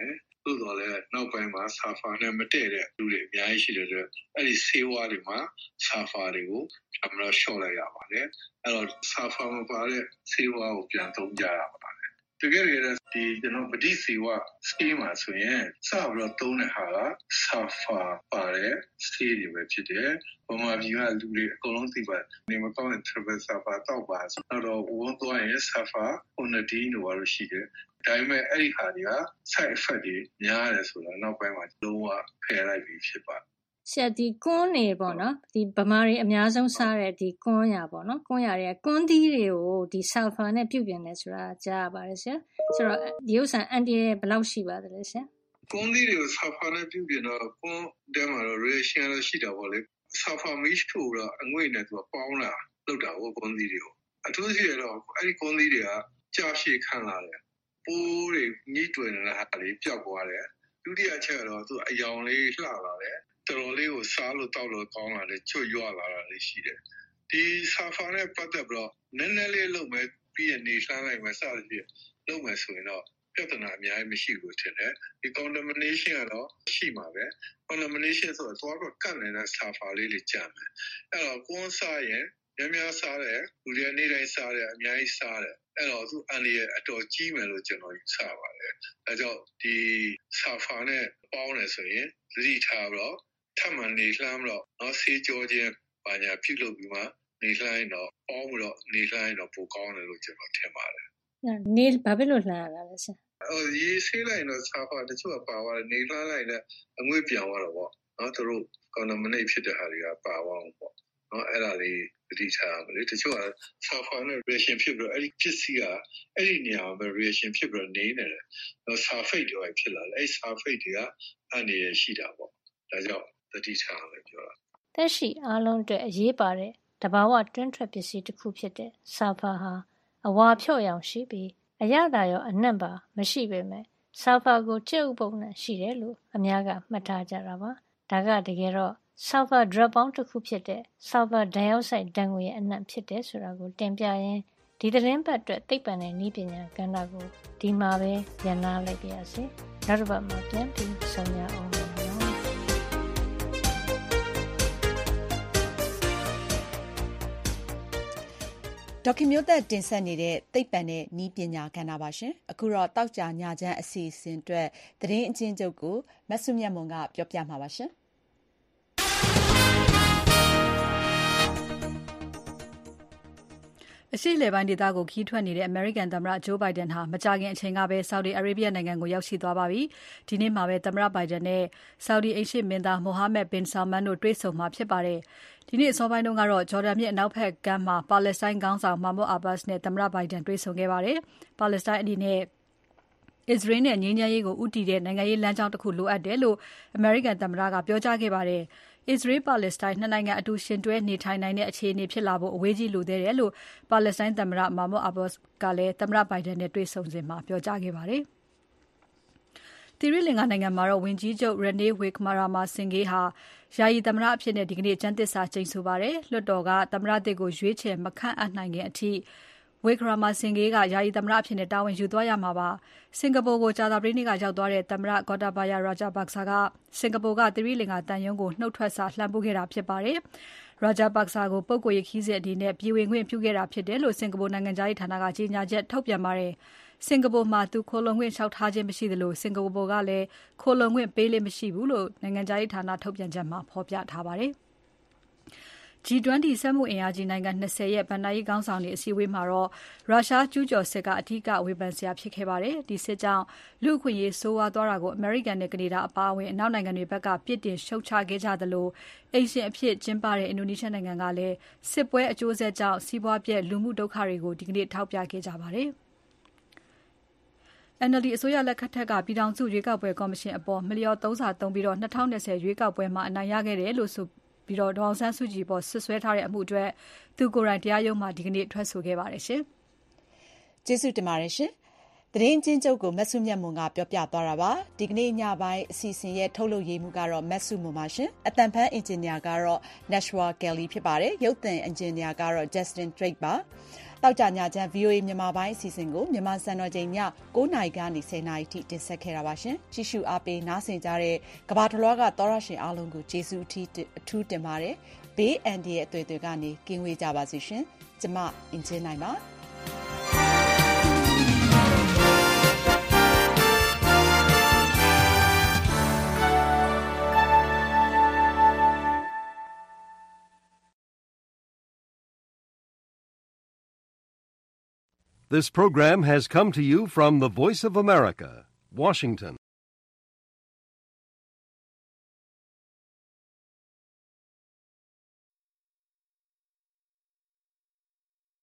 သို့တော်လည်းနောက်ပိုင်းမှာဆာဖာနဲ့မတည့်တဲ့လူတွေအများကြီးရှိတဲ့အတွက်အဲ့ဒီဆေးဝါးတွေမှာဆာဖာတွေကိုအမှန်တော့လျှော့လိုက်ရပါတယ်အဲ့တော့ဆာဖာမပါတဲ့ဆေးဝါးကိုပြန်သုံးကြရပါတယ်တကယ်ကြဒီကျွန်တော်ပဋိဆေးဝါးဆေးမှာဆိုရင်စပြီးတော့သုံးတဲ့ဟာကဆာဖာပါတဲ့ဆေးတွေပဲဖြစ်တယ်။ဘာမှပြည်ကလူတွေအကုန်လုံးသိပါတယ်။နေမကောင်းတဲ့ triple ဆာဖာတောက်ပါဆိုတော့ဝန်းသွားရင်ဆာဖာဟိုနဒီလို့ပြောလို့ရှိတယ်။ဒါပေမဲ့အဲ့ဒီဟာတွေက side effect တွေများတယ်ဆိုတော့နောက်ပိုင်းမှာလုံးဝဖယ်လိုက်ပြီးဖြစ်ပါတယ်
ဆရာဒီကွန်းနေပေါ့နော်ဒီဗမာတွေအများဆုံးစားတဲ့ဒီကွန်းရပေါ့နော်ကွန်းရတွေကကွန်းသီးတွေကိုဒီဆာလ်ဖာနဲ့ပြုတ်ပြင်တယ်ဆိုတာကြားရပါတယ်ဆရာဆိုတော့ဒီဥစ္စာအန်တီရဲ့ဘယ်လောက်ရှိပါသလဲဆရာ
ကွန်းသီးတွေကိုဆာလ်ဖာနဲ့ပြုတ်ပြင်တော့ကွန်းတဲမှာတော့ reaction လို့ရှိတာပေါ့လေဆာလ်ဖာမီးချိုတော့အငွေ့နဲ့သူကပေါင်းလာလောက်တာဟုတ်ကွန်းသီးတွေကိုအထူးရှိရတော့အဲ့ဒီကွန်းသီးတွေကကြာရှည်ခံလာတယ်ပိုးတွေညှိတွယ်နေတာဟာလေးပျောက်သွားတယ်ဒုတိယချက်ကတော့သူအယောင်လေးလှလာတယ်တော်တော်လေးကိုစားလို့တောက်လို့ကောင်းလာတယ်ချွတ်ရွလာတာလေးရှိတယ်ဒီဆာဖာနဲ့ပတ်သက်ပြီးတော့နည်းနည်းလေးလုပ်မယ်ပြီးရနေလှမ်းလိုက်မယ်စသဖြင့်လုပ်မယ်ဆိုရင်တော့ပြဿနာအများကြီးမရှိဘူးထင်တယ်ဒီ contamination ကတော့ရှိမှာပဲ contamination ဆိုတော့သွားတော့ကတ်နေတဲ့ဆာဖာလေးတွေကျန်တယ်အဲ့တော့ကွန်းစားရင်များစားတယ်လူတွေနေတိုင်းစားတယ်အများကြီးစားတယ်အဲ့တော့သူအန်လီရဲ့အတော်ကြီးမယ်လို့ကျွန်တော်ယူဆပါတယ်အဲကြောင့်ဒီဆာဖာနဲ့ပေါင်းတယ်ဆိုရင်သတိထားပြီးတော့ထပ်မံနေလှမ်းပြီးတော့နော်ဆေးကြောခြင်းဘာညာပြုလုပ်ပြီးမှနေလှမ်းရင်တော့ပေါင်းပြီးတော့နေလှမ်းရင်တော့ပိုကောင်းတယ်လို့ကျွန်တော်ထင်ပါတယ်
နေဘာဖြစ်လို့လှမ်းရတာလဲဆရာ
ရေဆေးလိုက်တော့ဆာဖာတချို့ကပါသွားတယ်နေလှမ်းလိုက်လည်းအငွေ့ပြောင်းသွားတော့ပေါ့နော်သူတို့ contaminate ဖြစ်တဲ့ဟာတွေကပါသွားအောင်ပေါ့နော်အဲ့ဒါလေးသတိထားပါလေတချို့ကဆာဖာနဲ့ reaction ဖြစ်ပြီးတော့အဲ့ဒီပစ္စည်းကအဲ့ဒီနေရာမှာ reaction ဖြစ်ပြီးတော့နေနေတယ်နော်ဆာဖိတ်တွေဖြစ်လာတယ်အဲ့ဆာဖိတ်တွေကအန်ရရှိတာပေါ့ဒါကြောင့်သတိထားမယ်ပြောတာ
သက်ရှိအားလုံးအတွက်အရေးပါတဲ့တဘာဝတွင်းထွက်ပစ္စည်းတစ်ခုဖြစ်တဲ့ဆာဖာဟာအဝါဖြော့ရောင်ရှိပြီးအရသာရောအနံ့ပါမရှိပေမဲ့ဆာဖာကိုကျုပ်ပုံနဲ့ရှိတယ်လို့အများကမှတ်ထားကြတာပါဒါကတကယ်တော့sulfur drop ပေါင်းတစ်ခုဖြစ်တဲ့ sulfur dioxide ဓာတ်ငွေရဲ့အနံ့ဖြစ်တယ်ဆိုတာကိုတင်ပြရင်းဒီသတင်းပတ်အတွက်သိပ္ပံနဲ့နည်းပညာကဏ္ဍကိုဒီမှာပဲရန်နာလိုက်ပါရစေ။နောက်တစ်ပတ်မှာပြန်ပြီးဆုံရအောင်ပါနော်။
ဒေါက်ခင်မျိုးသက်တင်ဆက်နေတဲ့သိပ္ပံနဲ့နည်းပညာကဏ္ဍပါရှင်။အခုတော့တောက်ကြညချမ်းအစီအစဉ်အတွက်သတင်းအချင်းချုပ်ကိုမဆုမြတ်မွန်ကပြောပြမှာပါရှင်။အရှေ့အလယ်ပိုင်းဒေသကိုခီးထွက်နေတဲ့အမေရိကန်သမ္မတဂျိုးဘိုင်ဒန်ဟာမကြာခင်အချိန်ကပဲဆော်ဒီအာရေဗျနိုင်ငံကိုရောက်ရှိသွားပါပြီ။ဒီနေ့မှာပဲသမ္မတဘိုင်ဒန်နဲ့ဆော်ဒီအိမ်ရှေ့မင်းသားမိုဟာမက်ဘင်ဆာမန်တို့တွေ့ဆုံမှာဖြစ်ပါတယ်။ဒီနေ့အစောပိုင်းတုန်းကတော့ဂျော်ဒန်မြစ်အနောက်ဘက်ကမ်းမှာပါလက်စတိုင်းခေါင်းဆောင်မာမွတ်အာဘတ်စ်နဲ့သမ္မတဘိုင်ဒန်တွေ့ဆုံခဲ့ပါတယ်။ပါလက်စတိုင်းအနေနဲ့အစ္စရေးနဲ့ငြိမ်းချမ်းရေးကိုဦးတည်တဲ့နိုင်ငံရေးလမ်းကြောင်းတစ်ခုလိုအပ်တယ်လို့အမေရိကန်သမ္မတကပြောကြားခဲ့ပါတယ်။ Israel Palestine နှစ်နိုင်ငံအတူရှင်တွဲနေထိုင်နိုင်တဲ့အခြေအနေဖြစ်လာဖို့အဝေးကြီးလိုသေးတယ်လို့ Palestine သမ္မတ Mahmoud Abbas ကလည်းသမ္မတ Biden နဲ့တွေ့ဆုံစဉ်မှာပြောကြားခဲ့ပါတယ်။သီရိလင်္ကာနိုင်ငံမှာတော့ဝန်ကြီးချုပ် Ranil Wickremesinghe ဟာယာယီသမ္မတအဖြစ်ဒီကနေ့ကျမ်းသစ္စာကျိန်ဆိုပါတယ်။လွှတ်တော်ကသမ္မတသစ်ကိုရွေးချယ်မခန့်အပ်နိုင်ခင်အထိWickremesinghe ကယာယီသမ္မတအဖြစ်တာဝန်ယူသွားရမှာပါ။စင်ကာပူကိုကြာသပတေးနေ့ကရောက်သွားတဲ့သမ္မတ Gotabaya Rajapaksa ကစင်ကာပူကသီရိလင်္ကာသံရုံးကိုနှုတ်ထွက်စာလှမ်းပို့ခဲ့တာဖြစ်ပါတယ်။ Rajapaksa ကိုပုဂ္ဂိုလ်ရေးခရီးစဉ်အနေနဲ့ပြည်ဝင်ခွင့်ပြုခဲ့တာဖြစ်တယ်လို့စင်ကာပူနိုင်ငံသားရေးဌာနကကြေညာချက်ထုတ်ပြန်ပါတယ်။စင်ကာပူမှာသူခိုလှုံခွင့်လျှောက်ထားခြင်းမရှိသလိုစင်ကာပူကလည်းခိုလှုံခွင့်ပေးလို့မရှိဘူးလို့နိုင်ငံသားရေးဌာနထုတ်ပြန်ချက်မှာဖော်ပြထားပါတယ်။ G20 စက်မှုအင်အားကြီးနိုင်ငံ20ရဲ့ဘဏ္ဍာရေးခေါင်းဆောင်တွေအစည်းအဝေးမှာတော့ရုရှားကျူးကျော်စစ်ကအဓိကဝေဖန်စရာဖြစ်ခဲ့ပါတယ်။ဒီစစ်ကြောင့်လူ့အခွင့်အရေးဆိုးဝါးသွားတာကိုအမေရိကန်နဲ့ကနေဒါအပါအဝင်အနောက်နိုင်ငံတွေဘက်ကပြစ်တင်ရှုတ်ချခဲ့ကြသလိုအိမ်ရှင်အဖြစ်ကျင်းပတဲ့အင်ဒိုနီးရှားနိုင်ငံကလည်းစစ်ပွဲအကျိုးဆက်ကြောင့်စီးပွားပျက်လူမှုဒုက္ခတွေကိုဒီကနေ့ထောက်ပြခဲ့ကြပါတယ်။ NLD အစိုးရလက်ထက်ကပြည်ထောင်စုရွေးကောက်ပွဲကော်မရှင်အပေါ်မလျော်သုံးစာသုံးပြီး2020ရွေးကောက်ပွဲမှာအနိုင်ရခဲ့တယ်လို့ဆိုပြီးဒေါ်အောင်ဆန်းစုကြည်ပေါ်ဆွဆွဲထားတဲ့အမှုအတွက်သူကိုယ်တိုင်တရားရုံးမှာဒီကနေ့ထွက်ဆိုခဲ့ပါတယ်ရှင်။ကျေးဇူးတင်ပါတယ်ရှင်။သတင်းချင်းချုပ်ကိုမဆုမြတ်မွန်ကပြောပြသွားတာပါဒီကနေ့ညပိုင်းအစီအစဉ်ရဲ့ထုတ်လုပ်ရေးမှုကတော့မဆုမွန်ပါရှင်အတန်ဖန်အင်ဂျင်နီယာကတော့ Nashwa Kelly ဖြစ်ပါတယ်ရုပ်သံအင်ဂျင်နီယာကတော့ Justin Drake ပါတောက်ကြညချမ်း VOA မြန်မာပိုင်းအစီအစဉ်ကိုမြန်မာစံတော်ချိန်ည9:00 နာရီကနေ10:00 နာရီထိတင်ဆက်ခဲ့တာပါရှင်ကြည့်ရှုအားပေးနားဆင်ကြတဲ့ကမ္ဘာတစ်လွှားကသောရရှင်အားလုံးကိုကျေးဇူးအထူးတင်ပါတယ်ဘေးအန္တရာယ်အသွေးတွေကနေကင်းဝေးကြပါစေရှင်ကျမအင်ဂျင်နိုင်ပါ
This program has come to you from the Voice of America, Washington.